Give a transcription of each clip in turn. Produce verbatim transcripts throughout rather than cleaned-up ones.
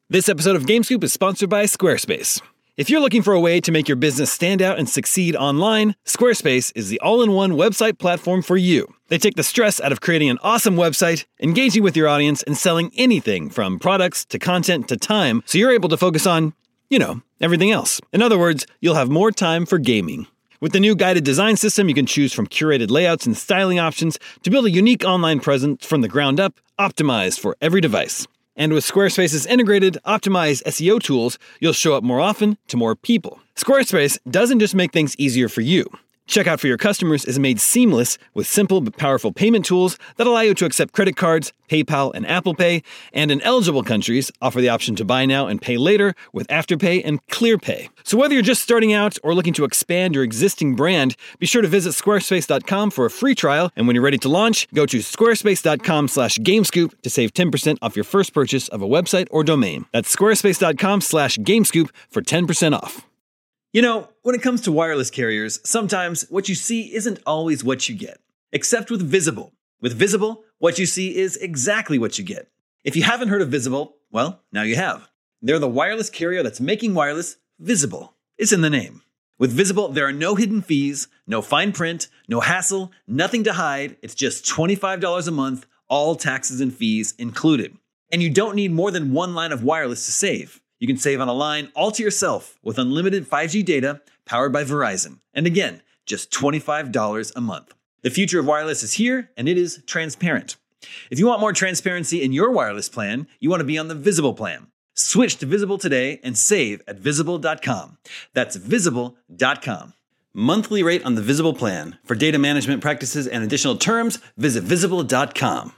This episode of GameScoop is sponsored by Squarespace. If you're looking for a way to make your business stand out and succeed online, Squarespace is the all-in-one website platform for you. They take the stress out of creating an awesome website, engaging with your audience, and selling anything from products to content to time, so you're able to focus on, you know, everything else. In other words, you'll have more time for gaming. With the new guided design system, you can choose from curated layouts and styling options to build a unique online presence from the ground up, optimized for every device. And with Squarespace's integrated, optimized S E O tools, you'll show up more often to more people. Squarespace doesn't just make things easier for you. Checkout for your customers is made seamless with simple but powerful payment tools that allow you to accept credit cards, PayPal, and Apple Pay, and in eligible countries, offer the option to buy now and pay later with Afterpay and ClearPay. So whether you're just starting out or looking to expand your existing brand, be sure to visit squarespace dot com for a free trial, and when you're ready to launch, go to squarespace dot com slash gamescoop to save ten percent off your first purchase of a website or domain. That's squarespace dot com slash gamescoop for ten percent off. You know, when it comes to wireless carriers, sometimes what you see isn't always what you get. Except with Visible. With Visible, what you see is exactly what you get. If you haven't heard of Visible, well, now you have. They're the wireless carrier that's making wireless visible. It's in the name. With Visible, there are no hidden fees, no fine print, no hassle, nothing to hide. It's just twenty-five dollars a month, all taxes and fees included. And you don't need more than one line of wireless to save. You can save on a line all to yourself with unlimited five G data powered by Verizon. And again, just twenty-five dollars a month. The future of wireless is here, and it is transparent. If you want more transparency in your wireless plan, you want to be on the Visible plan. Switch to Visible today and save at visible dot com. That's visible dot com. Monthly rate on the Visible plan. For data management practices and additional terms, visit visible dot com.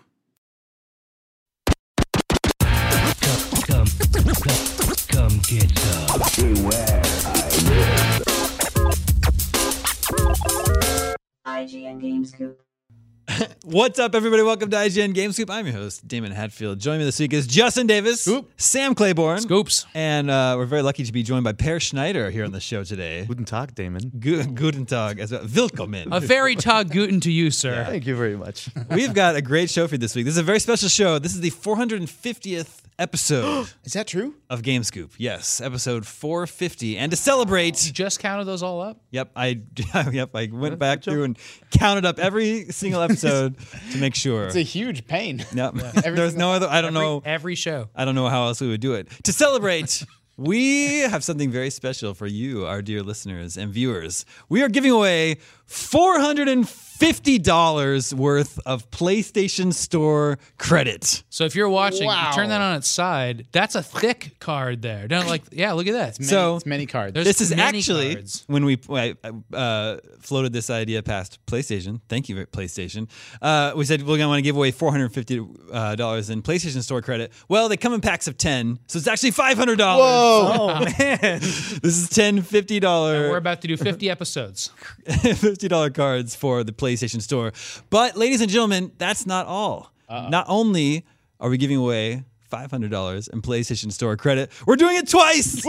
Come, come, come, come get some. Beware, I live. I G N GameScoop. What's up, everybody? Welcome to I G N GameScoop. I'm your host, Damon Hatfield. Joining me this week is Justin Davis, Scoop. Sam Claiborne, Scoops, and uh, we're very lucky to be joined by Per Schneider here on the show today. Guten Tag, Damon. Gu- Guten Tag, as well. Willkommen. A very Tag Guten to you, sir. Thank you very much. We've got a great show for you this week. This is a very special show. This is the four hundred fiftieth episode Is that true? of GameScoop. Yes, episode four fifty. And to celebrate, You just counted those all up? yep, I yep, I went back through and counted up every single episode to make sure. It's a huge pain. Yep. There's no other. I don't every, know. Every show. I don't know how else we would do it. To celebrate, we have something very special for you, our dear listeners and viewers. We are giving away four hundred fifty dollars worth of PlayStation Store credit. So if you're watching, Wow. you turn that on its side. That's a thick card there. Don't like, yeah, look at that. Many, So- it's many cards. There's This is many actually cards. when we I, uh, floated this idea past PlayStation. Thank you, PlayStation. Uh, we said we're going to want to give away four hundred fifty dollars in PlayStation Store credit. Well, they come in packs of ten, so it's actually five hundred dollars. Whoa. Oh, man. This is ten fifty dollars. We're about to do fifty episodes. fifty dollars cards for the PlayStation Store. But, ladies and gentlemen, that's not all. Uh-oh. Not only are we giving away five hundred dollars in PlayStation Store credit, we're doing it twice!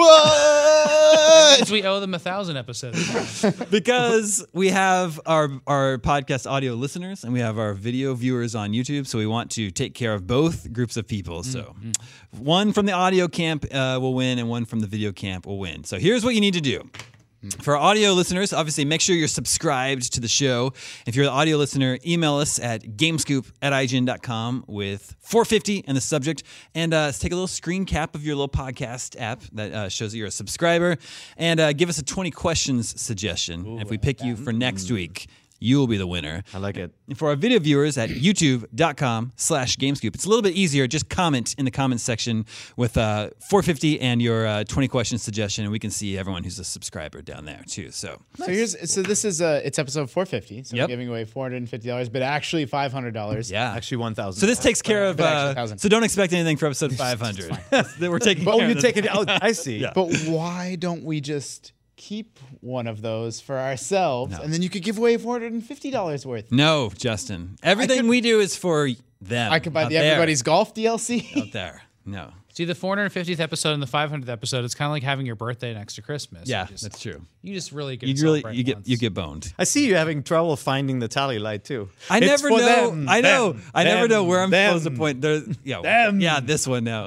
What? Because we owe them a thousand episodes. Because we have our, our podcast audio listeners and we have our video viewers on YouTube, so we want to take care of both groups of people. So one from the audio camp uh, will win and one from the video camp will win. So here's what you need to do. For our audio listeners, obviously, make sure you're subscribed to the show. If you're the audio listener, email us at gamescoop at I G N dot com with four fifty in the subject. And uh, take a little screen cap of your little podcast app that uh, shows that you're a subscriber. And uh, give us a twenty questions suggestion. Ooh, if we pick you for next week, you will be the winner. I like it. And for our video viewers at youtube.com slash gamescoop, it's a little bit easier. Just comment in the comments section with uh, four fifty and your uh, twenty questions suggestion, and we can see everyone who's a subscriber down there too. So, So here's so this is uh it's episode four fifty. So Yep. we're giving away four hundred fifty dollars, but actually five hundred dollars. yeah. Actually, one thousand. So this takes care of. But actually Uh, one thousand. so don't expect anything for episode five hundred. That we're taking. Oh, care you of take this. it out. I see. Yeah. But why don't we just keep one of those for ourselves, No. and then you could give away four hundred fifty dollars worth? No, Justin. Everything could- we do is for them. I could buy out the there. Everybody's Golf D L C. out there. No. See, the four hundred fiftieth episode and the five hundredth episode, it's kind of like having your birthday next to Christmas. Yeah, You just- that's true. You just really get You really you get you get boned. I see you having trouble finding the tally light too. I It's never for know. them, I know. them, I never them, know where I'm them. supposed to point. There, yeah, Them. yeah, this one now.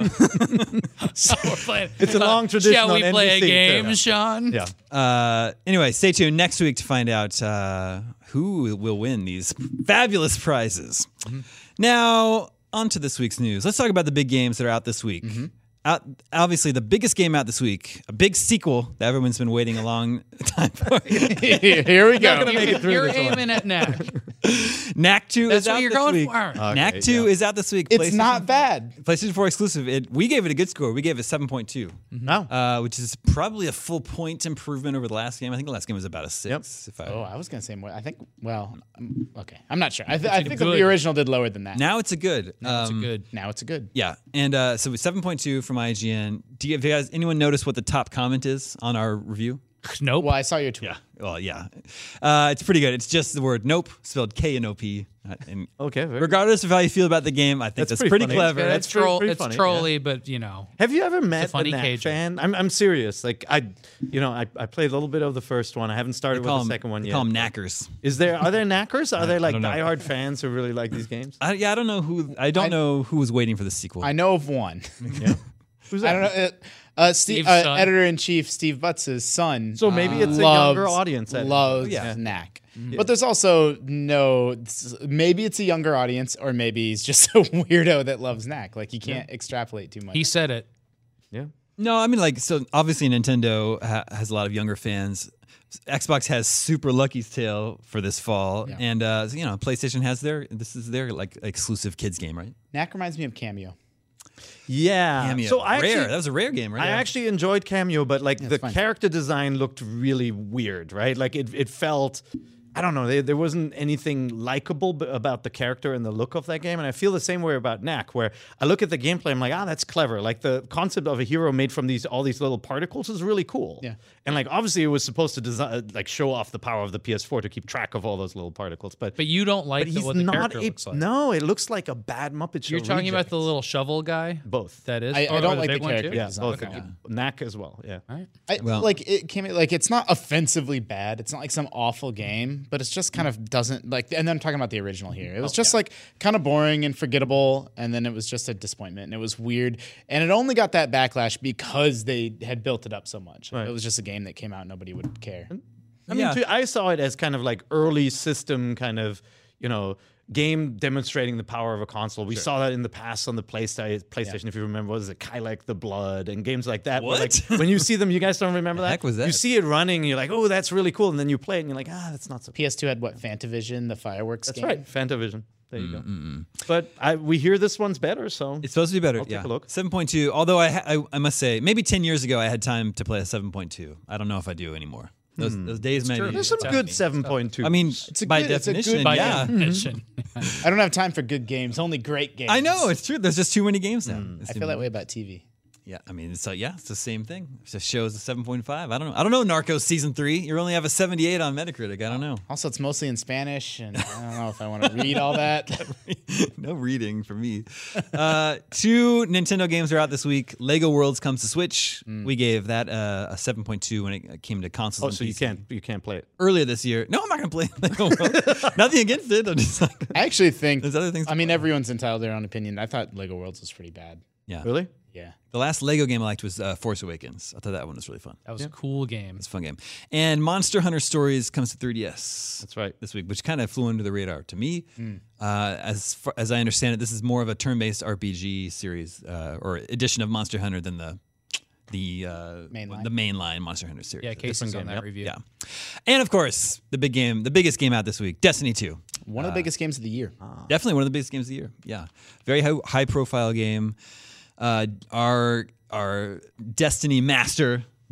So we're playing. It's a long tradition Shall we on play N B C a game, too. Sean? Yeah. Uh, anyway, stay tuned next week to find out uh, who will win these fabulous prizes. Now, on to this week's news. Let's talk about the big games that are out this week. Out, obviously, the biggest game out this week, a big sequel that everyone's been waiting a long time for. Here we go. gonna make it through You're this one. aiming at Knack. Knack two That's is what out you're this going week. for. Okay, Knack two yeah. is out this week. It's PlayStation- not bad. PlayStation four exclusive. It, we gave it a good score. We gave it seven point two, No. uh, which is probably a full point improvement over the last game. I think the last game was about a six. If I, Oh, I was gonna say more. I think. Well, um, okay. I'm not sure. I, th- I think good. the original did lower than that. Now it's a good. It's Um, good. Now it's a good. Yeah, and uh, so seven point two from I G N. Do you, have you guys anyone notice what the top comment is on our review? Nope. Well, I saw your tweet. Well, yeah, uh, it's pretty good. It's just the word "nope" spelled K N O P. Uh, And Okay. very- regardless of how you feel about the game, I think that's, That's pretty, pretty funny. clever. Yeah, It's, that's pretty- troll, pretty it's funny, trolly, but you know. Have you ever met a, funny Knack Cajun. fan? I'm I'm serious. Like I, you know, I, I played a little bit of the first one. I haven't started with call the them, second one they yet. call them knackers. Is there are there knackers? Are there like don't know. diehard fans who really like these games? I, yeah, I don't know who. I don't I- know who was waiting for the sequel. I know of one. Yeah. Who's that? I don't know. Uh, uh, Steve, Steve's uh, son. editor in chief Steve Butts' son. So maybe it's a loves, younger audience that- Loves Yeah. Knack. But there's also no. Maybe it's a younger audience, or maybe he's just a weirdo that loves Knack. Like you can't extrapolate too much. He said it. Yeah. No, I mean like so. Obviously, Nintendo ha- has a lot of younger fans. Xbox has Super Lucky's Tale for this fall, Yeah. and uh, you know, PlayStation has their. This is their like exclusive kids game, right? Knack reminds me of Cameo. Yeah. Cameo. So I rare. actually, that was a rare game, right? I actually enjoyed Cameo, but like the fine. character design looked really weird, right? Like it, it felt, I don't know, there, there wasn't anything likable b- about the character and the look of that game. And I feel the same way about Knack, where I look at the gameplay, I'm like, ah, that's clever. Like the concept of a hero made from these all these little particles is really cool. Yeah. And like obviously it was supposed to design, like show off the power of the P S four to keep track of all those little particles, but. But you don't like but the, he's what the not character a, looks like. no, it looks like a bad Muppet Show. You're talking about reject. the little shovel guy? both. That is? I- I Or- or don't like big the one, too? character yeah, design. both. Okay. Knack as well. Yeah. All right. I, Well- like it came like it's not offensively bad. It's not like some awful game, but it's just kind of doesn't like. And then I'm talking about the original here. It was just like kind of boring and forgettable, and then it was just a disappointment. And it was weird, and it only got that backlash because they had built it up so much. Right. It was just a game that came out, and nobody would care. I mean, Yeah. too, I saw it as kind of like early system kind of, you know, game demonstrating the power of a console. We saw that in the past on the PlayStation, PlayStation if you remember, what was it, Kylek the Blood and games like that. where, What? like, when you see them, you guys don't remember that? heck was that? You see it running, and you're like, oh, that's really cool. And then you play it, and you're like, ah, that's not so cool. P S two had what Fantavision, the fireworks That's game. right, Fantavision. There you go. But I, we hear this one's better, so It's supposed to be better. I'll take yeah. a look. seven point two. Although I, ha- I, I must say, maybe ten years ago I had time to play a seven point two. I don't know if I do anymore. Those, those days maybe. there's some It's good tough. seven point two. I mean, a by good- it's a good- definition, By yeah. definition. I don't have time for good games, only great games. I know it's true. There's just too many games now. I feel that way about T V. Yeah, I mean, it's uh, yeah, it's the same thing. It just shows a seven point five. I don't know. I don't know. Narcos season three. You only have a seventy-eight on Metacritic. I don't know. Also, it's mostly in Spanish, and I don't know if I want to read all that. No reading for me. Uh, two Nintendo games are out this week. Lego Worlds comes to Switch. We gave that uh, a seven point two when it came to consoles. oh, and so you P C. can't you can't play it. Earlier this year. No, I'm not going to play Lego Worlds. Nothing against it. I'm just like, I actually think There's other things to I mean, play. everyone's entitled to their own opinion. I thought Lego Worlds was pretty bad. yeah. Really? Yeah. The last Lego game I liked was uh, Force Awakens. I thought that one was really fun. That was a cool game. It's a fun game. And Monster Hunter Stories comes to three D S. That's right. This week, which kind of flew under the radar to me. Uh, as far, as I understand it, this is more of a turn-based R P G series uh, or edition of Monster Hunter than the the uh, Mainline. the mainline Monster Hunter series. Yeah, Casey's on game, that yep. review. Yeah. And of course, the big game, the biggest game out this week, Destiny two. One of the biggest games of the year. Definitely one of the biggest games of the year. Yeah, very high, high profile game. Uh, our our Destiny master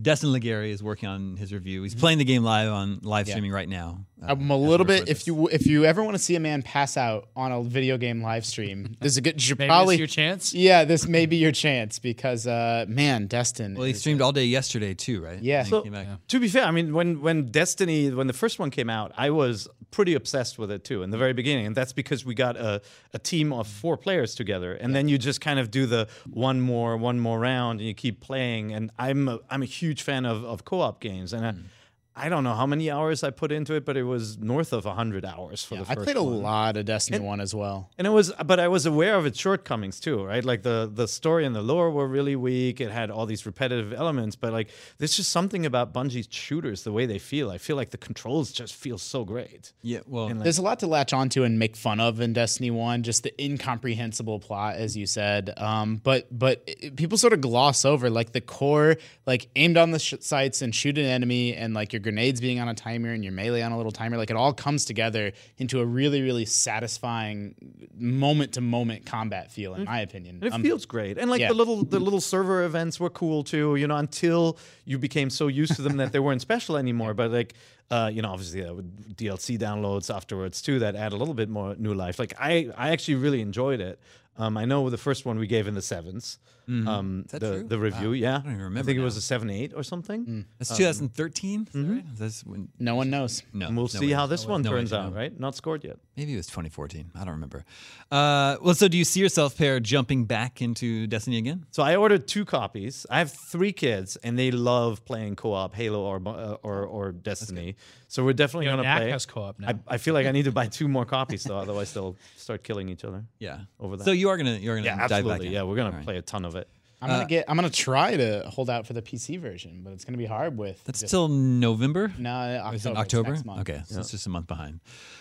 Destin Legary is working on his review. He's playing the game live on live streaming right now. Uh, I'm a little bit. If you if you ever want to see a man pass out on a video game live stream, there's a good. You should Maybe probably this is your chance. Yeah, this may be your chance because uh, man, Destin. Well, he is- streamed all day yesterday too, right? Yeah. And he So- came back. To be fair, I mean, when when Destiny, when the first one came out, I was pretty obsessed with it too in the very beginning, and that's because we got a, a team of four players together, and then you just kind of do the one more, one more round, and you keep playing. And I'm a, I'm a huge fan of, of co-op games, and I, I don't know how many hours I put into it, but it was north of a hundred hours for Yeah, the I first played a one. lot of Destiny One as well. And it was, but I was aware of its shortcomings too, right? Like the the story and the lore were really weak. It had all these repetitive elements, but like there's just something about Bungie's shooters, the way they feel. I feel like the controls just feel so great. Yeah, well, And, like, There's a lot to latch onto and make fun of in Destiny One, just the incomprehensible plot, as you said. Um, but but it- people sort of gloss over like the core, like aimed on the sh- sights and shoot an enemy, and like your grenades being on a timer and your melee on a little timer. Like it all comes together into a really really satisfying moment to moment combat feel, in my opinion. And it Um, feels great, and like yeah. the little the little server events were cool too. You know, until you became so used to them that they weren't special anymore. But like, uh, you know, obviously uh, with D L C downloads afterwards too that add a little bit more new life. Like I I actually really enjoyed it. Um, I know the first one we gave in the sevens. Um, that the true? the review, yeah, I don't even remember think it now. was a seven eight or something. Mm. that's twenty thirteen. Is that right? That's when. no one knows. No, And we'll no see way. how this one no way turns to out. know. Right, not scored yet. Maybe it was twenty fourteen. I don't remember. Uh, well, so do you see yourself, Pear, jumping back into Destiny again? So I ordered two copies. I have three kids, and they love playing co-op Halo or uh, or, or Destiny. So we're definitely You know, gonna Knack play. has co-op now. I, I feel like I need to buy two more copies though, otherwise they'll start killing each other. Yeah. Over that. So you are gonna you're gonna Yeah, dive back absolutely. in. Yeah, we're gonna All right. play a ton of it. I'm gonna get. I'm gonna try to hold out for the P C version, but it's gonna be hard with. That's just- still November. no October. Is it it's October? next month. Okay, so it's just a month behind.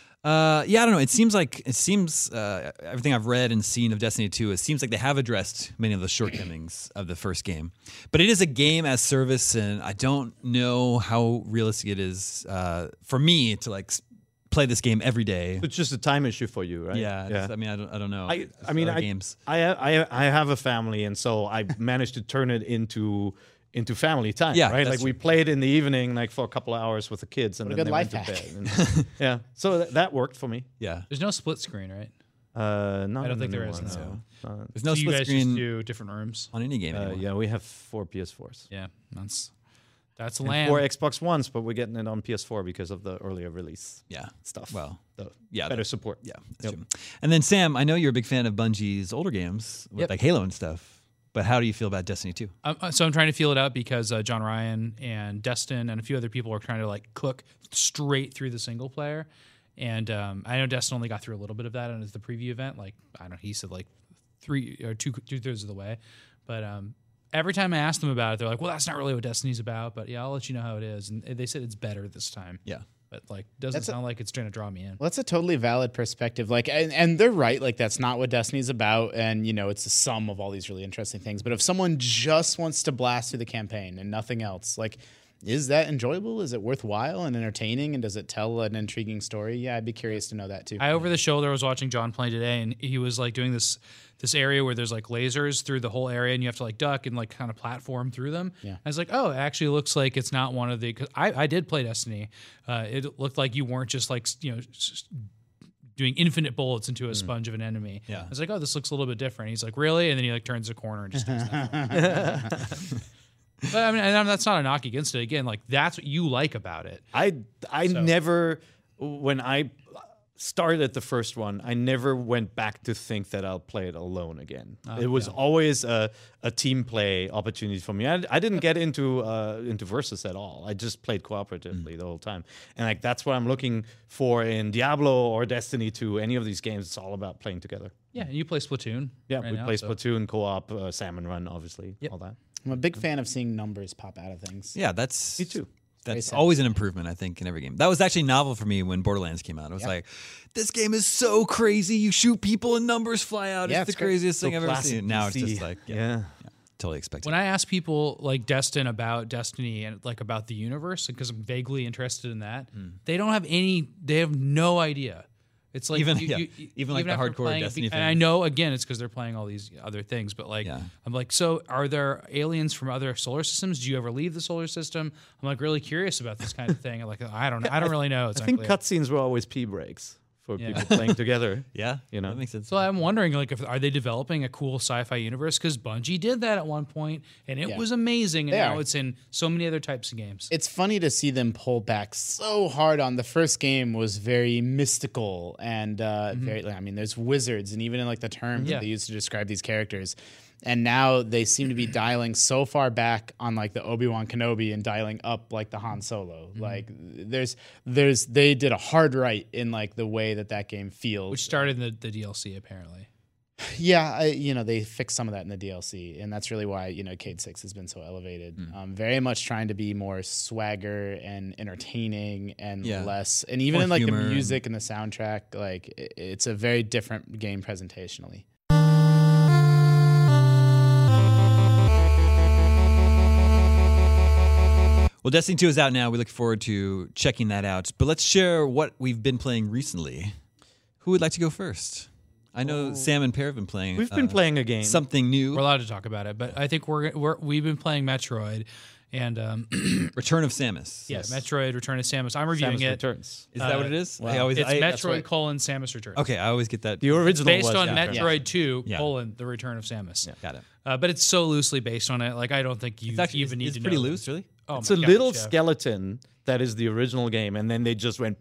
Uh, yeah, I don't know. It seems like it seems uh, everything I've read and seen of Destiny two. It seems like they have addressed many of the shortcomings of the first game, but it is a game as service, and I don't know how realistic it is uh, for me to like s- play this game every day. It's just a time issue for you, right? Yeah, yeah. it's- I mean, I don't, I don't know. I, It's I mean, other I, games. I, I, I have a family, and so I managed to turn it into into family time. Yeah, right. that's Like we played in the evening, like for a couple of hours with the kids, and What a then good they went life to hack. bed. And, yeah, so that, that worked for me. Yeah, There's no split screen, right? Uh, not I don't in the think there new is, one, no. no. there's no so you split guys screen just do different rooms. on any game Uh, anymore. yeah, we have four P S fours. Yeah, that's that's And land. four Xbox Ones, but we're getting it on P S four because of the earlier release Yeah. stuff. Well, the yeah, better the- support. Yeah, that's Yep. true. And then Sam, I know you're a big fan of Bungie's older games with Yep. like Halo and stuff. But how do you feel about Destiny two? Um, uh, so I'm trying to feel it out because uh, John Ryan and Destin and a few other people are trying to like cook straight through the single player. And um, I know Destin only got through a little bit of that on the preview event. Like I don't know, he said like three or two two thirds of the way. But um, every time I asked them about it, they're like, "Well, that's not really what Destiny's about." But yeah, I'll let you know how it is. And they said it's better this time. Yeah. But like, doesn't That's a- sound like it's trying to draw me in. Well, that's a totally valid perspective. Like, and, and they're right. Like, that's not what Destiny's about. And you know, it's the sum of all these really interesting things. But if someone just wants to blast through the campaign and nothing else, like, is that enjoyable? Is it worthwhile and entertaining? And does it tell an intriguing story? Yeah, I'd be curious to know that too. I over the shoulder was watching John play today, and he was like doing this this area where there's like lasers through the whole area, and you have to like duck and like kind of platform through them. Yeah. I was like, oh, it actually looks like it's not one of the. Cause I I did play Destiny. Uh, it looked like you weren't just like you know. s- doing infinite bullets into a sponge of an enemy. Yeah. I was like, oh, this looks a little bit different. He's like, really? And then he like turns a corner and just takes that. But I mean, and that's not a knock against it. Again, like that's what you like about it. I I So- never when I started the first one, I never went back to think that I'll play it alone again. it was always a, a team play opportunity for me. I, I didn't get into uh, into versus at all. I just played cooperatively the whole time, and like that's what I'm looking for in Diablo or Destiny two. Any of these games, it's all about playing together. Yeah, and you play Splatoon. Yeah, right we now, play so- Splatoon, co-op, uh, Salmon Run, obviously, all that. I'm a big fan of seeing numbers pop out of things. Yeah, that's Me too. That's Very always an improvement, I think, in every game. That was actually novel for me when Borderlands came out. I was like, this game is so crazy. You shoot people and numbers fly out. Yeah, it's the it's great. craziest So thing I've ever classic seen. Now it's P C. just like, yeah, Yeah. yeah, totally expected. When I ask people like Destin about Destiny and like about the universe, because I'm vaguely interested in that, they don't have any. They have no idea. It's like Even- you, yeah, you- you- even like the after hardcore playing it, Destiny and I fans. know again it's because they're playing all these other things, but like Yeah. I'm like, so are there aliens from other solar systems? Do you ever leave the solar system? I'm like really curious about this kind of thing. I'm like, I don't, I don't really know. It's I think unclear. cutscenes were always pee breaks for Yeah. people playing together. Yeah, You know? that makes sense. So I'm wondering, like, if are they developing a cool sci-fi universe? Because Bungie did that at one point, and it Yeah. was amazing. And They now are. it's in so many other types of games. It's funny to see them pull back so hard on the first game was very mystical and uh, very. I mean, there's wizards, and even in like the terms Yeah. that they used to describe these characters. And now they seem to be dialing so far back on like the Obi-Wan Kenobi and dialing up like the Han Solo. Like there's there's they did a hard right in like the way that that game feels. which started in the, the D L C apparently. Yeah, I, you know, they fixed some of that in the D L C, and that's really why, you know, Cade six has been so elevated. Um, very much trying to be more swagger and entertaining and Yeah. less, and even More in like the humor and- music and the soundtrack, like i- it's a very different game presentationally. Well, Destiny two is out now. We look forward to checking that out. But let's share what we've been playing recently. Who would like to go first? I know Sam and Pear have been playing. We've been uh, playing a game. something new. We're allowed to talk about it, but I think we're, we're we've been playing Metroid, and um, Return of Samus. yeah, Metroid: Return of Samus. I'm reviewing Samus it. Returns. Is that what it is? I always, It's I, Metroid colon Samus Returns. Okay, I always get that. The original Based was on yeah. Metroid two Yeah. colon The Return of Samus. Got it. Uh, but it's so loosely based on it. Like I don't think you It's actually even it's, need it's to pretty know. loose, really. Oh It's my a gosh, little yeah. skeleton that is the original game, and then they just went.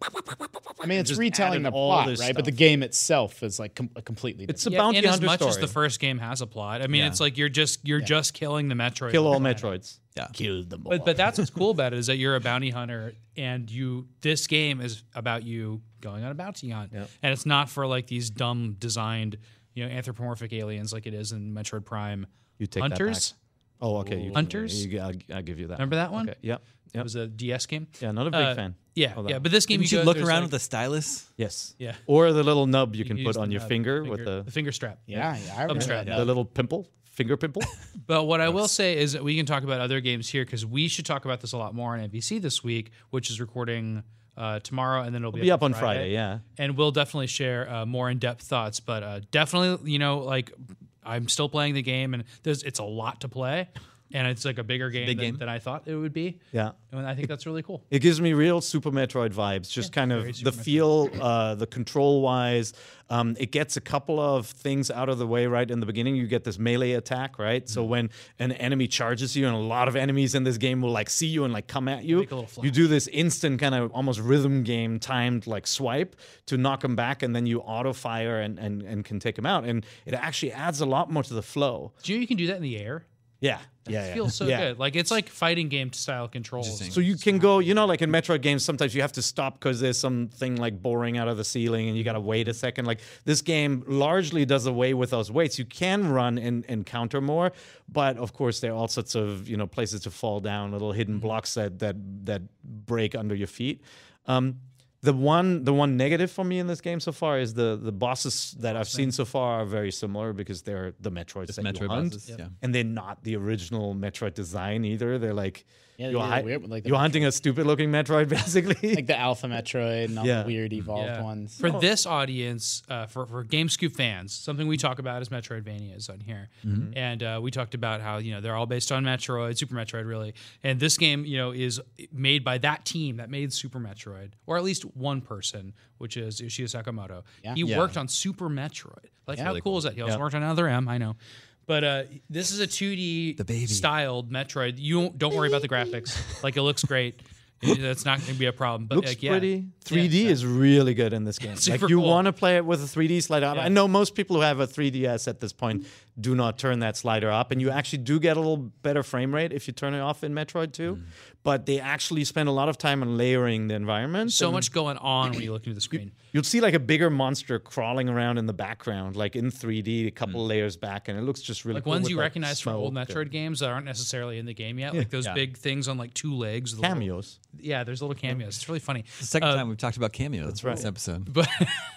I mean, it's just retelling added the all plot, right? this But the stuff. game itself is like com- a completely different. It's a Yeah, bounty in as hunter much story. as the first game has a plot. I mean, Yeah. it's like you're just you're just killing the Metroid. Kill on all the planet. Metroids. Yeah. Kill them all. But, but that's what's cool about it is that you're a bounty hunter, and you. This game is about you going on a bounty hunt, Yeah. and it's not for like these dumb designed, you know, anthropomorphic aliens like it is in Metroid Prime. You take that Hunters. back. Oh, okay. You, Hunters? You, I'll, I'll give you that. Remember that one? Okay. Yep. It Yep. was a D S game. Yeah, not a big Uh, fan. Yeah, of that. yeah. But this game, Didn't you, you go, look there's, around like, with the stylus? Yes. Yeah. Or the little nub you can use put the on your nub, finger, finger- with the the finger strap. yeah, yeah, I remember strap, that. yeah. the little pimple, finger pimple. But what I will say is that we can talk about other games here because we should talk about this a lot more on N B C this week, which is recording uh, tomorrow, and then it'll be, Be up on Friday. Yeah. And we'll definitely share uh, more in-depth thoughts. But uh, definitely, you know, like I'm still playing the game, and there's it's a lot to play, and it's like a bigger game, big than, game. than I thought it would be. Yeah. And I think that's really cool. It gives me real Super Metroid vibes, just kind very of Super the feel, uh, the control wise. Um, it gets a couple of things out of the way right in the beginning. You get this melee attack, right? So when an enemy charges you, and a lot of enemies in this game will like see you and like come at you, Make a little flash. you do this instant kind of almost rhythm game timed like swipe to knock them back, and then you auto fire and, and, and can take them out. And it actually adds a lot more to the flow. Do you know you can do that in the air? Yeah. Yeah. It yeah. feels so Yeah. good. Like it's like fighting game style controls. So you can go, you know, like in Metroid games, sometimes you have to stop because there's something like boring out of the ceiling and you got to wait a second. Like this game largely does away with those waits. You can run and, and counter more, but of course there are all sorts of, you know, places to fall down, little hidden blocks that that that break under your feet. Um, The one, the one negative for me in this game so far is the the bosses that I've seen so far are very similar because they're the Metroids that Metroid you hunt, bosses, yeah. and they're not the original Metroid design either. They're like Yeah, you're, they're hi- weird, like the you're hunting a stupid looking Metroid basically. like the Alpha Metroid and all Yeah. the weird evolved Yeah. ones. For this audience, uh, for for GameScoop fans, something we talk about is Metroidvanias on here, and uh, we talked about how you know they're all based on Metroid, Super Metroid, really. And this game, you know, is made by that team that made Super Metroid, or at least one person, which is Yoshio Sakamoto. Yeah. He Yeah. worked on Super Metroid. Like how really cool, cool. is that? He also Yeah. worked on Another M, I know. But uh, this is a two D The baby. styled Metroid. You don't, don't worry about the graphics. Like it looks great. That's not going to be a problem. But Looks like, yeah. pretty. three D Yeah. is really good in this game. Super like you cool. want to play it with a three D slider up. Yeah. I know most people who have a three D S at this point do not turn that slider up, and you actually do get a little better frame rate if you turn it off in Metroid two. Mm. But they actually spend a lot of time on layering the environment. So and much going on when you look into the screen. You'll see like a bigger monster crawling around in the background, like in three D, a couple layers back, and it looks just really Mm. Like cool ones with, you like, recognize from old smoke Metroid and games that aren't necessarily in the game yet. Like those Yeah. big things on like two legs. the little- cameos. yeah, there's little cameos. It's really funny. The second Uh, time we've talked about cameos. That's right. This episode. But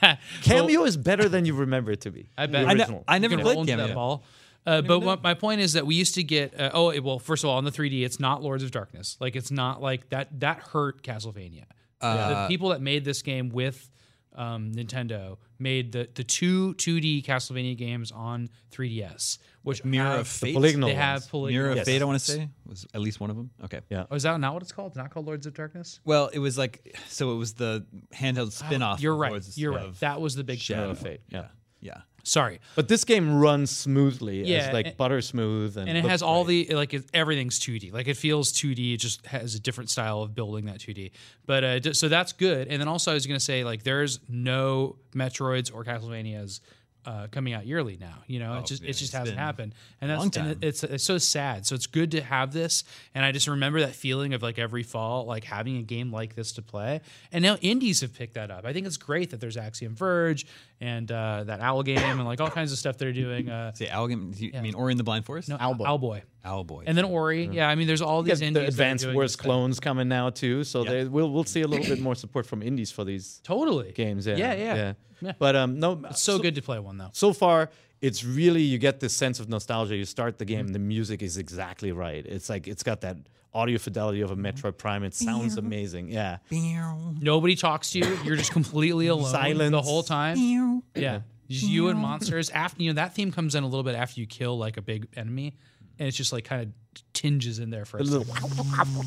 Cameo is better than you remember it to be. I The bet. I, ne- original. I never You can played roll into that cameo. ball. Uh, but what my point is that we used to get uh, oh it- well first of all on the three D it's not Lords of Darkness, like it's not like that that hurt Castlevania. Uh, the people that made this game with um, Nintendo made the the two 2D Castlevania games on three D S, which Mirror have, of Fate? polygonal They have ones. polygonal. Mirror of Yes. Fate, I want to say, was at least one of them. Okay. Yeah. Oh, is that not what it's called? It's not called Lords of Darkness. Well, it was like so. It was the handheld spin-off. You're of right. Lords You're right. of That was the big Shadow thing. of Fate. Yeah. Yeah. Sorry. But this game runs smoothly, Yeah, as like and- butter smooth, and, And it looks has all great. the like it, everything's two D. Like it feels two D. It just has a different style of building that two D. But uh, d- so that's good. And then also I was gonna say like there's no Metroids or Castlevanias uh, coming out yearly now. You know, it just yeah, it just it's hasn't been happened. And that's long and time. it's it's so sad. So it's good to have this. And I just remember that feeling of like every fall, like having a game like this to play. And now indies have picked that up. I think it's great that there's Axiom Verge and uh, that Owl game and like all kinds of stuff they're doing. Uh, Say Algam. You mean Ori and the Blind Forest? no, Owlboy. Owlboy. Owlboy. And then Ori. Yeah, I mean, there's all these Get indies. the that are advanced doing worst this stuff. clones coming now too, so Yeah. they we'll we'll see a little bit more support from indies for these Totally. games. Yeah, Yeah, yeah. Yeah. But um, no, It's so, good to play one though. So far, it's really you get this sense of nostalgia. You start the game, the music is exactly right. It's like it's got that audio fidelity of a Metroid Prime. It sounds amazing. Yeah, Nobody talks to you. You're just completely alone Silence. the whole time. Yeah. Just you and monsters. After you know that theme comes in a little bit after you kill like a big enemy, and it's just like kind of tinges in there for a a second. little